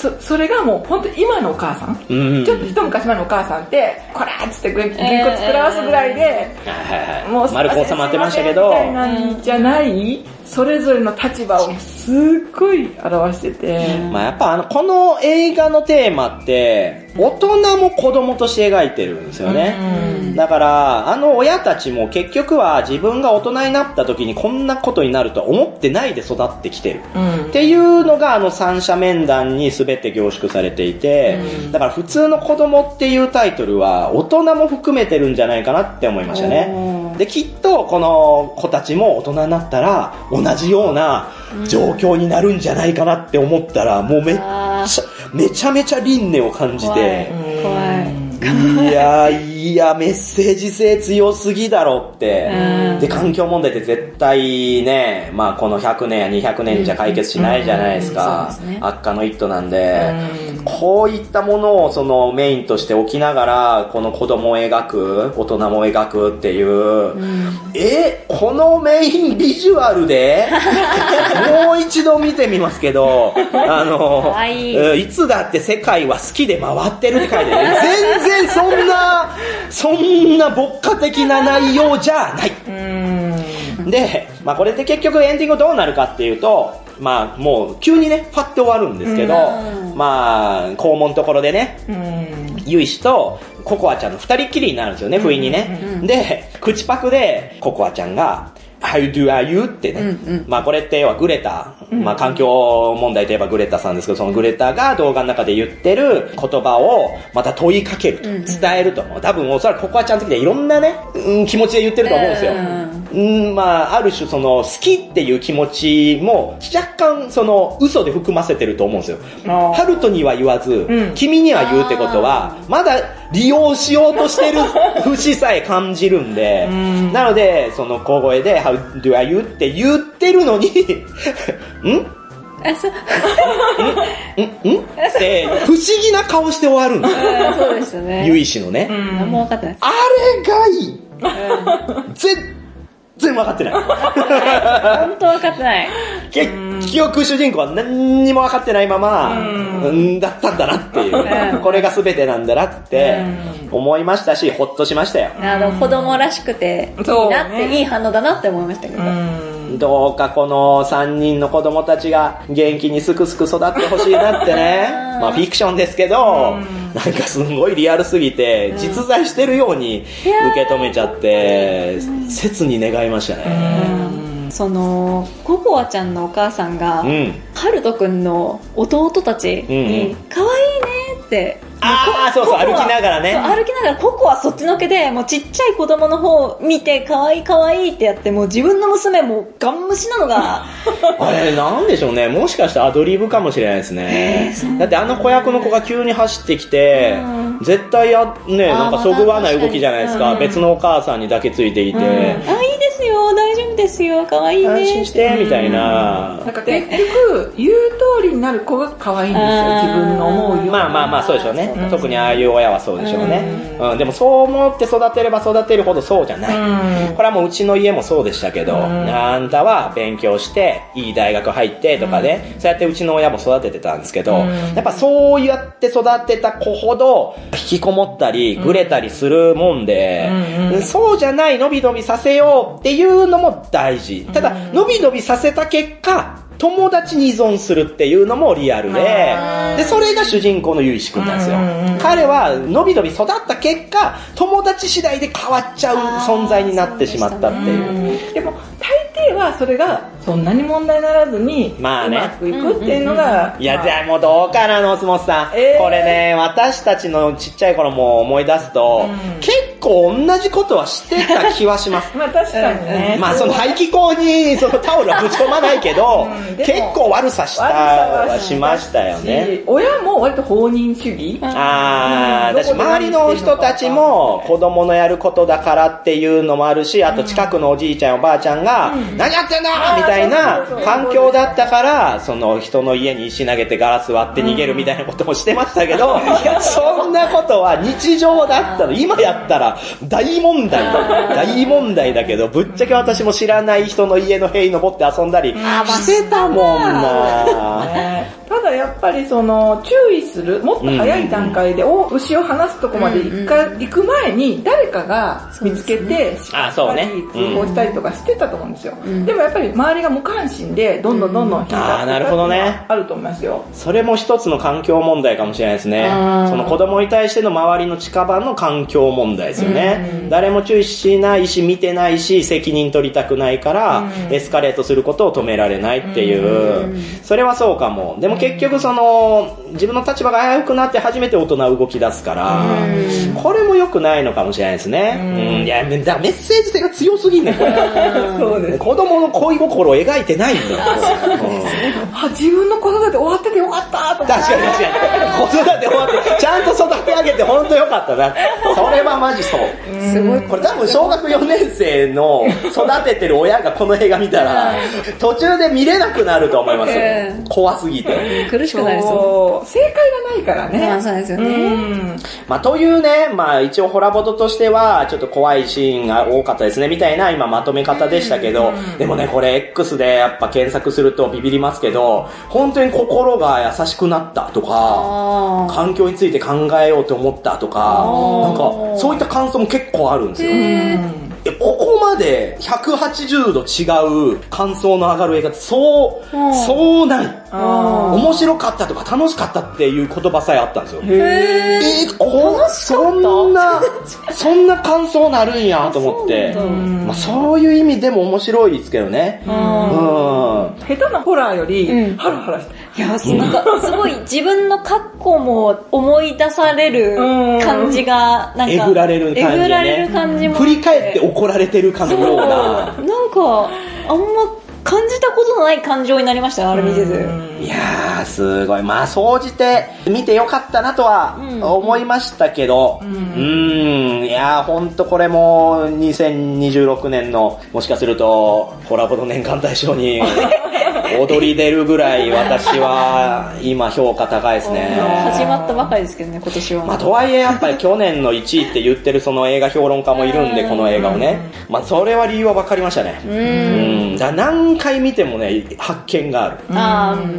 そ, それがもう本当今のお母さん、うん、ちょっと一昔前のお母さんってこらーっつって原稿作らすぐらいで、 えー、もう丸く収まってましたけどみたいなんじゃない、それぞれの立場をすっごい表してて、 まあやっぱあのこの映画のテーマって大人も子供として描いてるんですよね、うん、だからあの親たちも結局は自分が大人になった時にこんなことになるとは思ってないで育ってきてる、うん、っていうのがあの三者面談に全て凝縮されていて、うん、だから普通の子供っていうタイトルは大人も含めてるんじゃないかなって思いましたね。できっとこの子たちも大人になったら同じような状況になるんじゃないかなって思ったら、もうめっちゃめちゃめちゃ輪廻を感じて、 怖いいやいやメッセージ性強すぎだろって、で環境問題って絶対ね、まあこのひゃくねんやにひゃくねんじゃ解決しないじゃないですか、うんうんうん、悪化の一途なんで、うん、こういったものをそのメインとして置きながらこの子供を描く、大人も描くっていう、うん、えこのメインビジュアルでもう一度見てみますけど、あのいつだって世界は好きで回ってるって書いてる、全然そんなそんな牧歌的な内容じゃない。うーんで、まあこれって結局エンディングどうなるかっていうと、まあもう急にねパッて終わるんですけど、まあ校門のところでね、ユイシとココアちゃんの二人っきりになるんですよね、不意にね。で口パクでココアちゃんがHow do I you? ってね、うんうん、まあこれってはグレタ、まあ環境問題といえばグレタさんですけど、そのグレタが動画の中で言ってる言葉をまた問いかけると、うんうん、伝えると、多分おそらくココアちゃんの時でいろんなね、うん、気持ちで言ってると思うんですよ。うん、まあある種その好きっていう気持ちも若干その嘘で含ませてると思うんですよ。ハルトには言わず、うん、君には言うってことはまだ利用しようとしてる節さえ感じるんで、うん、なのでその小声で How do I you? って言ってるのにんあ、そう。 んんんって不思議な顔して終わるんですよ。 そうでしたね。 ユイシのね。 うん、もう分かってないです。 あれがいい。うん、全然分かってない。 本当分かってない。 結局主人公は何にも分かってないまま、うん、だったんだなっていう、うん、これが全てなんだなって思いましたし、ほっとしましたよ。 あの子供らしくていいなって、いい反応だなって思いましたけど。 うん、どうかこのさんにんの子供たちが元気にすくすく育ってほしいなってね。まあフィクションですけど、なんかすごいリアルすぎて実在してるように受け止めちゃって切に願いましたね。 そのココアちゃんのお母さんが、うん、ハルトくんの弟たちに可愛いねって、 ああそうそう、歩きながらね、 歩きながらココはそっちのけでもうちっちゃい子供の方見て可愛い可愛いってやって、もう自分の娘もガン無視なのがあれなんでしょうね、もしかしてアドリブかもしれないですね。だってあの子役の子が急に走ってきて、うん、絶対やねなんかそぐわない動きじゃないですか、うん、別のお母さんにだけついていて、うん、あいいですよ大丈夫ですよ可愛いね安心してみたいな、 うん、なんか結局言う通りになる子が可愛いんですよ、自分の思うように。まあまあまあそうでしょうね、特にああいう親はそうでしょうね、うんうん、でもそう思って育てれば育てるほどそうじゃない、うん、これはもううちの家もそうでしたけど、うん、あんたは勉強していい大学入ってとかで、うん、そうやってうちの親も育ててたんですけど、うん、やっぱそうやって育てた子ほど引きこもったりぐれたりするもんで、うん、そうじゃないのびのびさせようっていうのも大事。ただのびのびさせた結果友達に依存するっていうのもリアルで、でそれが主人公のゆいしくんなんですよ。彼はのびのび育った結果友達次第で変わっちゃう存在になってしまったっていう。 でも大抵はそれがそんなに問題にならずにうまくいくっていうのが、 いやじゃあもうどうかなのスモスさん、えー、これね私たちのちっちゃい頃も思い出すと、うん、結構同じことはしてた気はしますまあ確かにね、 まあその排気口にそのタオルはぶち込まないけど、うん、結構悪さしたはしましたよね。 親も割と放任主義、 ああ、うん、私周りの人たちも子供のやることだからっていうのもあるし、あと近くのおじいちゃんおばあちゃんが、うん、何やってんだみたいな環境だったから、その人の家に石投げてガラス割って逃げるみたいなこともしてましたけど、うん、そんなことは日常だったの。今やったら大問題大問題だけど、ぶっちゃけ私も知らない人の家の塀に登って遊んだりしてたもんなただやっぱりその注意する、もっと早い段階で、お牛を離すとこまで行か、行く前に誰かが見つけて、しっかり通報したりとかしてたと思うんですよ。でもやっぱり周りが無関心で、どんどんどんどん引いてああ、なるほどね。 あると思いますよ。 それも一つの環境問題かもしれないですね。その子供に対しての周りの近場の環境問題ですよね。誰も注意しないし、見てないし、責任取りたくないから、エスカレートすることを止められないっていう。それはそうかも。でも結局その、自分の立場が危うくなって初めて大人動き出すから、これも良くないのかもしれないですね。うん。いや、だからメッセージ性が強すぎんねん、これ。そうです。子供の恋心を描いてないんだよ。 あ、自分の子育て終わっててよかったとか。 確かに確かに。子育て終わって、ちゃんと育て上げて本当よかったな。それはマジそう。すごい。これ多分小学よねん生の育ててる親がこの映画見たら、途中で見れなくなると思いますよ。怖すぎて。 苦しくなりそう。 正解がないからね。 まあそうですよね。 まあというね、まあ一応ホラボトとしては、ちょっと怖いシーンが多かったですね、みたいな今まとめ方でしたけど、でもね、これ X でやっぱ検索するとビビりますけど、本当に心が優しくなったとか、環境について考えようと思ったとか、なんかそういった感想も結構あるんですよ。ここまでひゃくはちじゅうど違う感想の上がる映画ってそう、そうない。面白かったとか楽しかったっていう言葉さえあったんですよ。へー。えー、こそんな、そんな感想なるんやと思って。まあそういう意味でも面白いですけどね。うん。 下手なホラーより、ハラハラして。 いや、なんかすごい自分の過去も思い出される感じが、なんか。 えぐられる感じ、ね。 えぐられる感じも。 振り返って怒られてるかのような。 なんか、あんま感じたことのない感情になりました、あれ見てて。 いやー、すごい。まあ、総じて見てよかったなとは思いましたけど、うん、うーん、いやー、ほんとこれもにせんにじゅうろくねんの、もしかすると、ホラボの年間大賞に踊り出るぐらい私は今評価高いですね。 始まったばかりですけどね、今年は。 まあ、とはいえやっぱり去年のいちいって言ってるその映画評論家もいるんで、この映画をね。まあ、それは理由は分かりましたね。うん。だ何回見てもね、発見がある。あうん。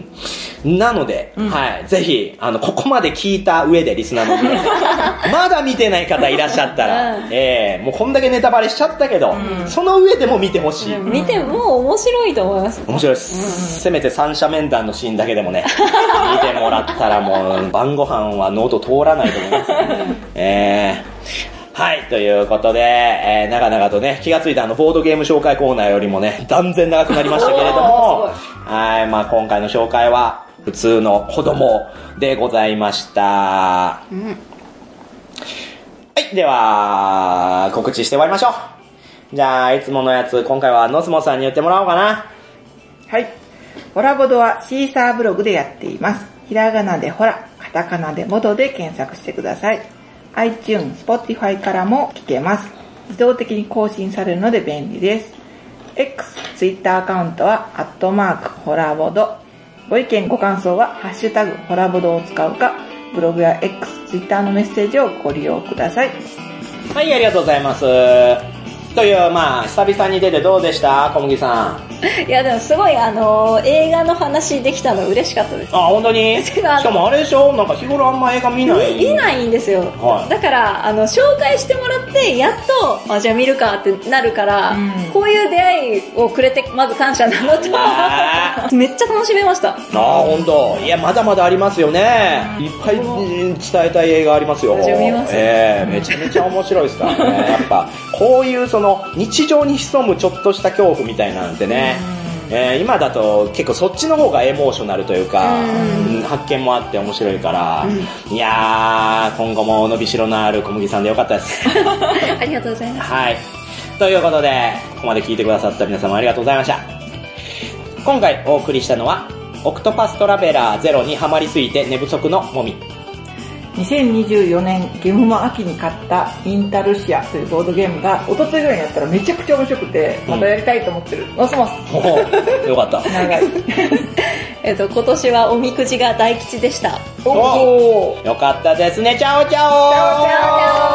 なので、うん、はい。ぜひ、あの、ここまで聞いた上でリスナーの皆さん、まだ見てない方いらっしゃったら、うん、えー、もうこんだけネタバレしちゃったけど、うん、その上でも見てほしい。 見ても面白いと思います。 面白いです。うん、せめて三者面談のシーンだけでもね、見てもらったらもう、晩ご飯は喉通らないと思います、ね。えーはい、ということで、えー、長々とね、気がついたあの、ボードゲーム紹介コーナーよりもね、断然長くなりましたけれども、はい、まあ今回の紹介は、普通の子供でございました。うん、はい、では、告知して終わりましょう。じゃあ、いつものやつ、今回はノスモさんに言ってもらおうかな。 はい。ホラボドはシーサーブログでやっています。ひらがなでホラ、カタカナでモドで検索してください。iTunes、Spotify からも聞けます。自動的に更新されるので便利です。X、Twitter アカウントは、アットマーク、ホラボド。ご意見、ご感想は、ハッシュタグ、ホラボドを使うか、ブログや X、Twitter のメッセージをご利用ください。 はい、ありがとうございます。という、まあ、久々に出てどうでした小麦さん。 いや、でもすごい、あのー、映画の話できたの嬉しかったです。 あ、本当にしかもあれでしょなんか日頃あんま映画見ない。 見ないんですよ。はい、だから、あの、紹介してもらって、やっと、あ、じゃあ見るかってなるから、うん、こういう出会いをくれて、まず感謝なのと、めっちゃ楽しめました。ああ、本当。いや、まだまだありますよね。いっぱい伝えたい映画ありますよ。 じゃあ見ます。 ええー、めちゃめちゃ面白いですからね。やっぱ、こういうその、日常に潜むちょっとした恐怖みたいなんてね、えー、今だと結構そっちの方がエモーショナルというか、うん、発見もあって面白いから、うん、いやー、今後も伸びしろのある小麦さんでよかったです。 ありがとうございます。 はい。ということで、ここまで聞いてくださった皆様ありがとうございました。今回お送りしたのは、オクトパストラベラーゼロにハマりすぎて寝不足のもみ。 にせんにじゅうよねんゲームマ秋に買ったインタルシアというボードゲームが一昨日ぐらいにやったらめちゃくちゃ面白くて、またやりたいと思ってる。ノスモス。 よかった。 長い。 えっと、今年はおみくじが大吉でした。 おお。よかったですね。チャオチャオ。チャオチャオ。